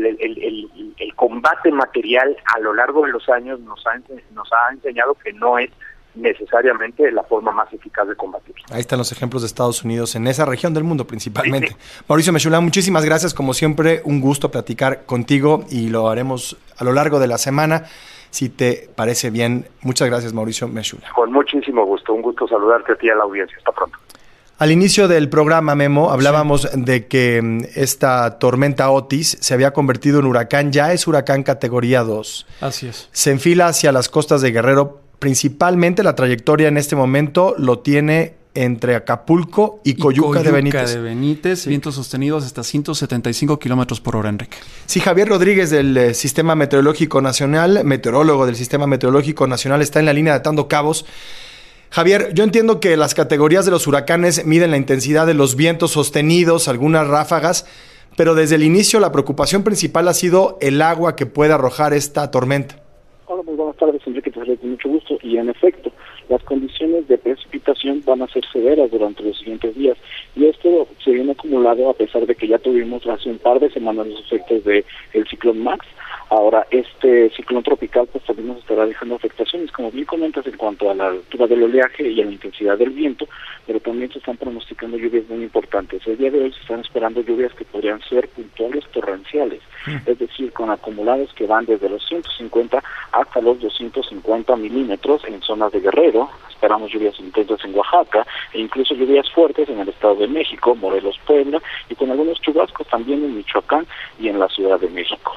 el combate material a lo largo de los años nos ha enseñado que no es necesariamente la forma más eficaz de combatir. Ahí están los ejemplos de Estados Unidos en esa región del mundo principalmente. Sí. Mauricio Mechoulam, muchísimas gracias, como siempre, un gusto platicar contigo, y lo haremos a lo largo de la semana, si te parece bien. Muchas gracias, Mauricio Mechoulam. Con muchísimo gusto, un gusto saludarte a ti y a la audiencia. Hasta pronto. Al inicio del programa, Memo, hablábamos de que esta tormenta Otis se había convertido en huracán, ya es huracán categoría 2. Así es. Se enfila hacia las costas de Guerrero. Principalmente la trayectoria en este momento lo tiene entre Acapulco y Coyuca de Benítez. Vientos sostenidos hasta 175 kilómetros por hora, Enrique. Sí, Javier Rodríguez del Sistema Meteorológico Nacional, meteorólogo del Sistema Meteorológico Nacional, está en la línea de Atando Cabos. Javier, yo entiendo que las categorías de los huracanes miden la intensidad de los vientos sostenidos, algunas ráfagas, pero desde el inicio la preocupación principal ha sido el agua que puede arrojar esta tormenta. Hola, muy buenas tardes, Enrique, te saludo con mucho gusto. Y en efecto, las condiciones de precipitación van a ser severas durante los siguientes días, y esto se viene acumulado a pesar de que ya tuvimos hace un par de semanas los efectos del ciclón Max. Ahora, este ciclón tropical pues también nos estará dejando afectaciones, como bien comentas, en cuanto a la altura del oleaje y a la intensidad del viento, pero también se están pronosticando lluvias muy importantes. El día de hoy se están esperando lluvias que podrían ser puntuales torrenciales, es decir, con acumulados que van desde los 150 hasta los 250 milímetros en zonas de Guerrero. Esperamos lluvias intensas en Oaxaca e incluso lluvias fuertes en el Estado de México, Morelos, Puebla, y con algunos chubascos también en Michoacán y en la Ciudad de México.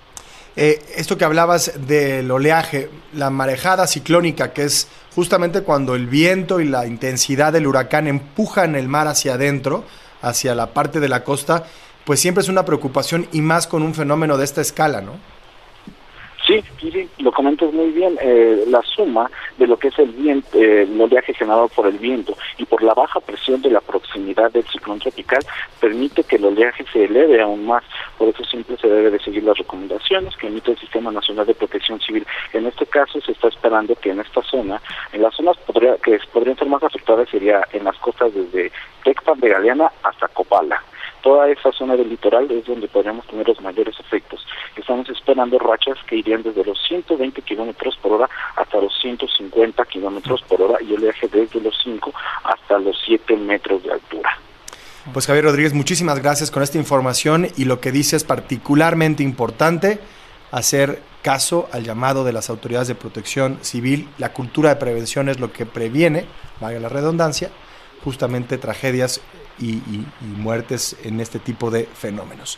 Esto que hablabas del oleaje, la marejada ciclónica, que es justamente cuando el viento y la intensidad del huracán empujan el mar hacia adentro, hacia la parte de la costa, pues siempre es una preocupación, y más con un fenómeno de esta escala, ¿no? Sí, lo comentas muy bien. La suma de lo que es el viento, el oleaje generado por el viento y por la baja presión de la proximidad del ciclón tropical permite que el oleaje se eleve aún más. Por eso siempre se debe de seguir las recomendaciones que emite el Sistema Nacional de Protección Civil. En este caso se está esperando que en esta zona, en las zonas que podrían ser más afectadas sería en las costas desde Tecpan de Galeana hasta Copala. Toda esa zona del litoral es donde podríamos tener los mayores efectos. Estamos esperando rachas que irían desde los 120 kilómetros por hora hasta los 150 kilómetros por hora y oleaje desde los 5 hasta los 7 metros de altura. Pues Javier Rodríguez, muchísimas gracias con esta información, y lo que dice es particularmente importante, hacer caso al llamado de las autoridades de protección civil. La cultura de prevención es lo que previene, valga la redundancia, justamente tragedias y muertes en este tipo de fenómenos.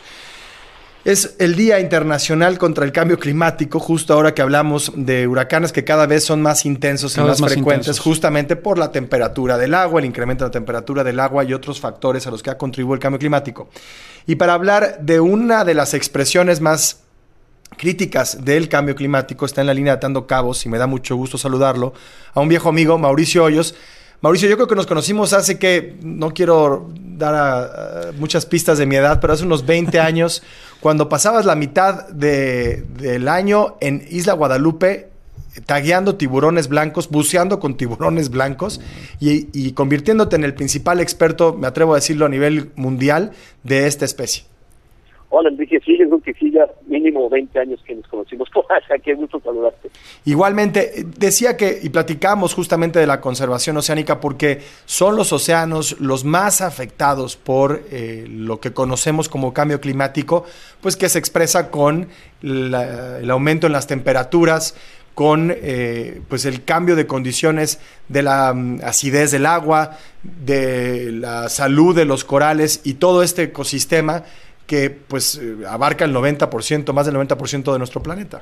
Es el Día Internacional contra el Cambio Climático, justo ahora que hablamos de huracanes que cada vez son más intensos y más frecuentes, justamente por la temperatura del agua, el incremento de la temperatura del agua y otros factores a los que ha contribuido el cambio climático. Y para hablar de una de las expresiones más críticas del cambio climático, está en la línea de Atando Cabos, y me da mucho gusto saludarlo, a un viejo amigo, Mauricio Hoyos. Mauricio, yo creo que nos conocimos hace que, no quiero dar muchas pistas de mi edad, pero hace unos 20 años, cuando pasabas la mitad del año en Isla Guadalupe, tagueando tiburones blancos, buceando con tiburones blancos y convirtiéndote en el principal experto, me atrevo a decirlo, a nivel mundial de esta especie. Hola, Enrique, sí, yo creo que sí, ya mínimo 20 años que nos conocimos por allá, qué gusto saludarte. Igualmente, decía que, y platicamos justamente de la conservación oceánica, porque son los océanos los más afectados por lo que conocemos como cambio climático, pues que se expresa con el aumento en las temperaturas, con pues el cambio de condiciones de la acidez del agua, de la salud de los corales y todo este ecosistema que pues abarca el 90%, más del 90% de nuestro planeta.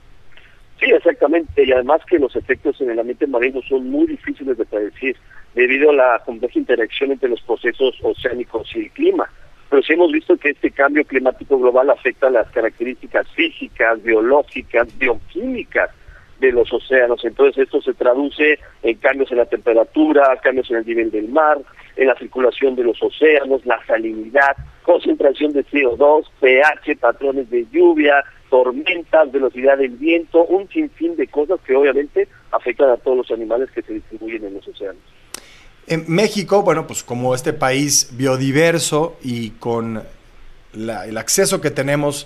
Sí, exactamente, y además que los efectos en el ambiente marino son muy difíciles de predecir debido a la compleja interacción entre los procesos oceánicos y el clima. Pero sí hemos visto que este cambio climático global afecta las características físicas, biológicas, bioquímicas de los océanos. Entonces esto se traduce en cambios en la temperatura, cambios en el nivel del mar, en la circulación de los océanos, la salinidad, concentración de CO2, pH, patrones de lluvia, tormentas, velocidad del viento, un sinfín de cosas que obviamente afectan a todos los animales que se distribuyen en los océanos. En México, bueno, pues como este país biodiverso y con el acceso que tenemos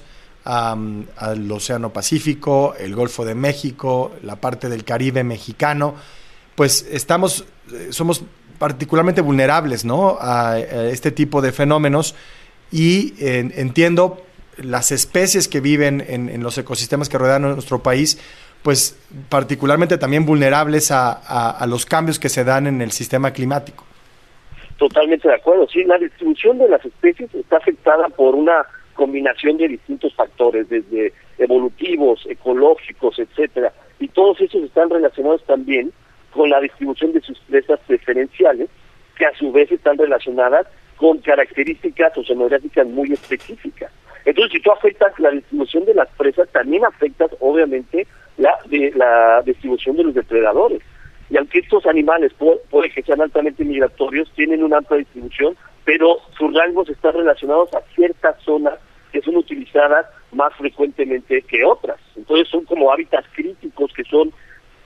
al Océano Pacífico, el Golfo de México, la parte del Caribe mexicano, pues somos particularmente vulnerables, ¿no?, a este tipo de fenómenos, y entiendo las especies que viven en los ecosistemas que rodean nuestro país, pues particularmente también vulnerables a los cambios que se dan en el sistema climático. Totalmente de acuerdo, sí, la distribución de las especies está afectada por una combinación de distintos factores, desde evolutivos, ecológicos, etcétera, y todos esos están relacionados también con la distribución de sus presas preferenciales, que a su vez están relacionadas con características oceanográficas muy específicas. Entonces, si tú afectas la distribución de las presas, también afectas, obviamente, la distribución de los depredadores. Y aunque estos animales puede que sean altamente migratorios, tienen una amplia distribución, pero sus rangos están relacionados a ciertas zonas que son utilizadas más frecuentemente que otras. Entonces son como hábitats críticos que son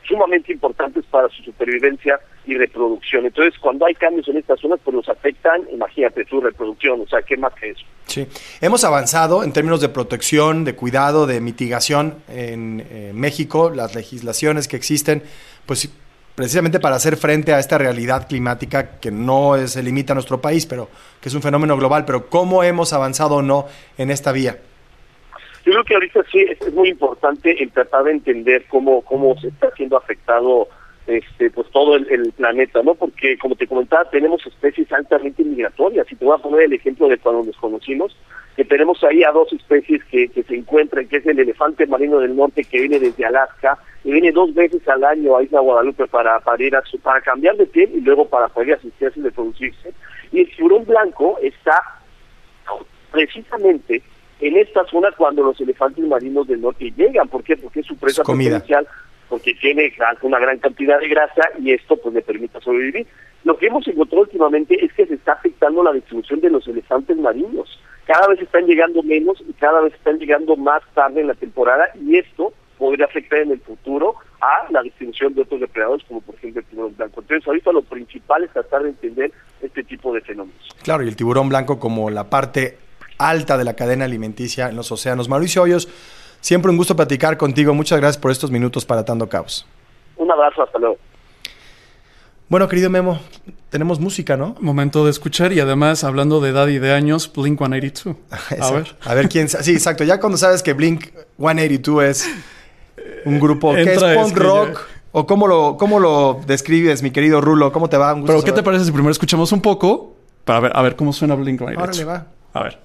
sumamente importantes para su supervivencia y reproducción. Entonces, cuando hay cambios en estas zonas, pues los afectan, imagínate, su reproducción, o sea, ¿qué más que eso? Sí, hemos avanzado en términos de protección, de cuidado, de mitigación en México, las legislaciones que existen, pues precisamente para hacer frente a esta realidad climática que no se limita a nuestro país, pero que es un fenómeno global. Pero ¿cómo hemos avanzado o no en esta vía? Yo creo que ahorita sí es muy importante el tratar de entender cómo se está siendo afectado pues todo el planeta, ¿no? Porque, como te comentaba, tenemos especies altamente migratorias, y te voy a poner el ejemplo de cuando nos conocimos, que tenemos ahí a 2 especies que se encuentran, que es el elefante marino del norte, que viene desde Alaska, y viene 2 veces al año a Isla Guadalupe para cambiar de piel y luego para poder asistirse y reproducirse, y el tiburón blanco está precisamente en esta zona cuando los elefantes marinos del norte llegan. ¿Por qué? Porque es su presa preferencial, porque tiene una gran cantidad de grasa y esto pues le permite sobrevivir. Lo que hemos encontrado últimamente es que se está afectando la distribución de los elefantes marinos. Cada vez están llegando menos y cada vez están llegando más tarde en la temporada, y esto podría afectar en el futuro a la distribución de otros depredadores, como por ejemplo el tiburón blanco. Entonces ahorita lo principal es tratar de entender este tipo de fenómenos. Claro, y el tiburón blanco como la parte alta de la cadena alimenticia en los océanos. Mauricio Hoyos, siempre un gusto platicar contigo. Muchas gracias por estos minutos para Atando Cabos. Un abrazo, hasta luego. Bueno, querido Memo, tenemos música, ¿no? Momento de escuchar, y además, hablando de edad y de años, Blink-182. A ver quién... Sí, exacto. Ya cuando sabes que Blink-182 es un grupo que es punk rock... ¿O cómo lo describes, mi querido Rulo? ¿Cómo te va? Un gusto Pero, ¿qué saber. te parece si primero escuchamos un poco para ver cómo suena Blink-182? Órale, va. A ver.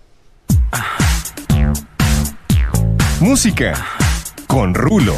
Música con Rulo.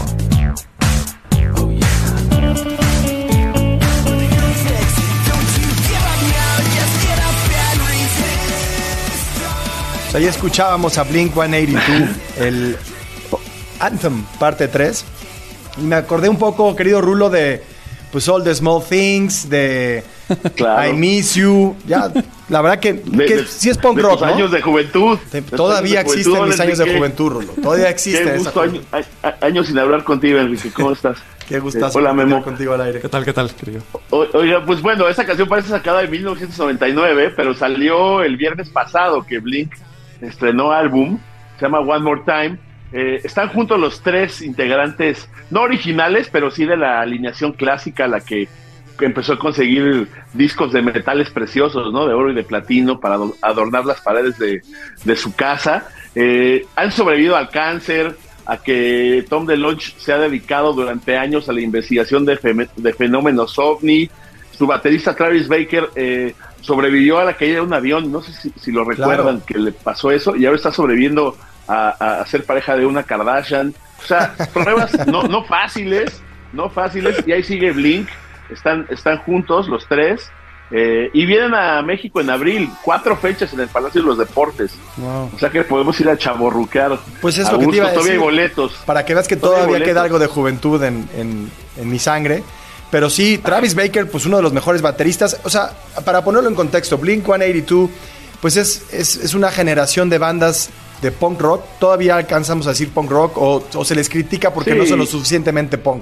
Ahí escuchábamos a Blink-182, el Anthem, parte 3. Y me acordé un poco, querido Rulo, de pues All the Small Things, de claro. I Miss You. Ya, la verdad que sí es punk rock, ¿no? Años de juventud. Todavía existen mis años de juventud, Rulo. Todavía existe. Qué gusto, años sin hablar contigo, Enrique. ¿Cómo estás? Qué gustazo. Hola, Memo. Contigo al aire. ¿Qué tal, querido? Oiga, pues bueno, esa canción parece sacada de 1999, pero salió el viernes pasado que Blink estrenó álbum. Se llama One More Time. Están juntos los 3 integrantes, no originales, pero sí de la alineación clásica, la que empezó a conseguir discos de metales preciosos, ¿no? De oro y de platino para adornar las paredes de su casa. Han sobrevivido al cáncer, a que Tom DeLonge se ha dedicado durante años a la investigación de fenómenos ovni. Su baterista Travis Baker sobrevivió a la caída de un avión, no sé si lo recuerdan, claro, que le pasó eso, y ahora está sobreviviendo a ser pareja de una Kardashian. O sea, pruebas no fáciles, y ahí sigue Blink. Están juntos los 3 y vienen a México en abril, 4 fechas en el Palacio de los Deportes. Wow. O sea que podemos ir a chavorruquear. Pues es lo que te iba a decir. Todavía hay boletos. Para que veas que todavía queda algo de juventud en mi sangre. Pero sí, Travis Baker, pues uno de los mejores bateristas. O sea, para ponerlo en contexto, Blink-182, pues es una generación de bandas de punk rock. Todavía alcanzamos a decir punk rock, o se les critica porque no son lo suficientemente punk.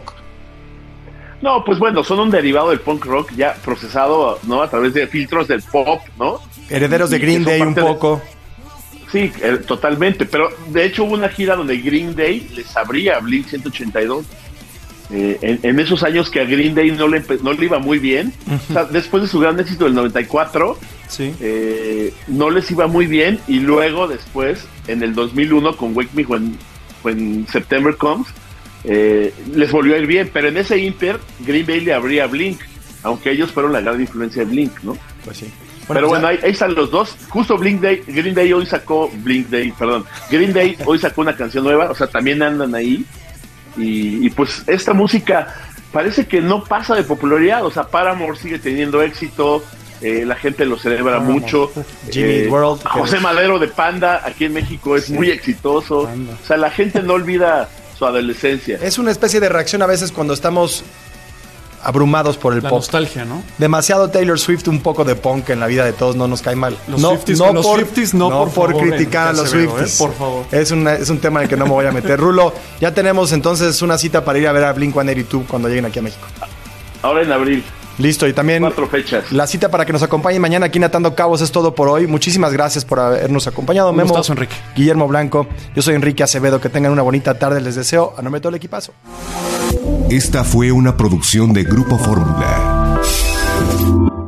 No, pues bueno, son un derivado del punk rock ya procesado, ¿no? A través de filtros del pop, ¿no? Herederos de Green Day un poco. Sí, totalmente. Pero de hecho hubo una gira donde Green Day les abría a Blink 182. En esos años que a Green Day no le iba muy bien. O sea, después de su gran éxito del 94, sí. No les iba muy bien. Y luego después, en el 2001, con Wake Me When September Comes, les volvió a ir bien, pero en ese inter Green Day le abría a Blink, aunque ellos fueron la gran influencia de Blink, ¿no? Pues sí. Pero bueno, ahí están los dos. Justo Green Day hoy sacó una canción nueva, o sea, también andan ahí. Y pues esta música parece que no pasa de popularidad, o sea, Paramore sigue teniendo éxito, la gente lo celebra mucho. Jimmy World, José Madero de Panda aquí en México es muy exitoso. Panda. O sea, la gente no olvida su adolescencia. Es una especie de reacción a veces cuando estamos abrumados por el La pop. nostalgia, ¿no? Demasiado Taylor Swift, un poco de punk en la vida de todos no nos cae mal. Los Swifties, no por favor, criticar a los Swifties. Por favor. Es un tema en el que no me voy a meter. Rulo, ya tenemos entonces una cita para ir a ver a Blink-182 cuando lleguen aquí a México. Ahora en abril. Listo, y también 4 fechas. La cita para que nos acompañen mañana aquí en Atando Cabos es todo por hoy. Muchísimas gracias por habernos acompañado. Un Memo, gustazo, Enrique. Guillermo Blanco, yo soy Enrique Acevedo. Que tengan una bonita tarde. Les deseo a nombre de todo el equipazo. Esta fue una producción de Grupo Fórmula.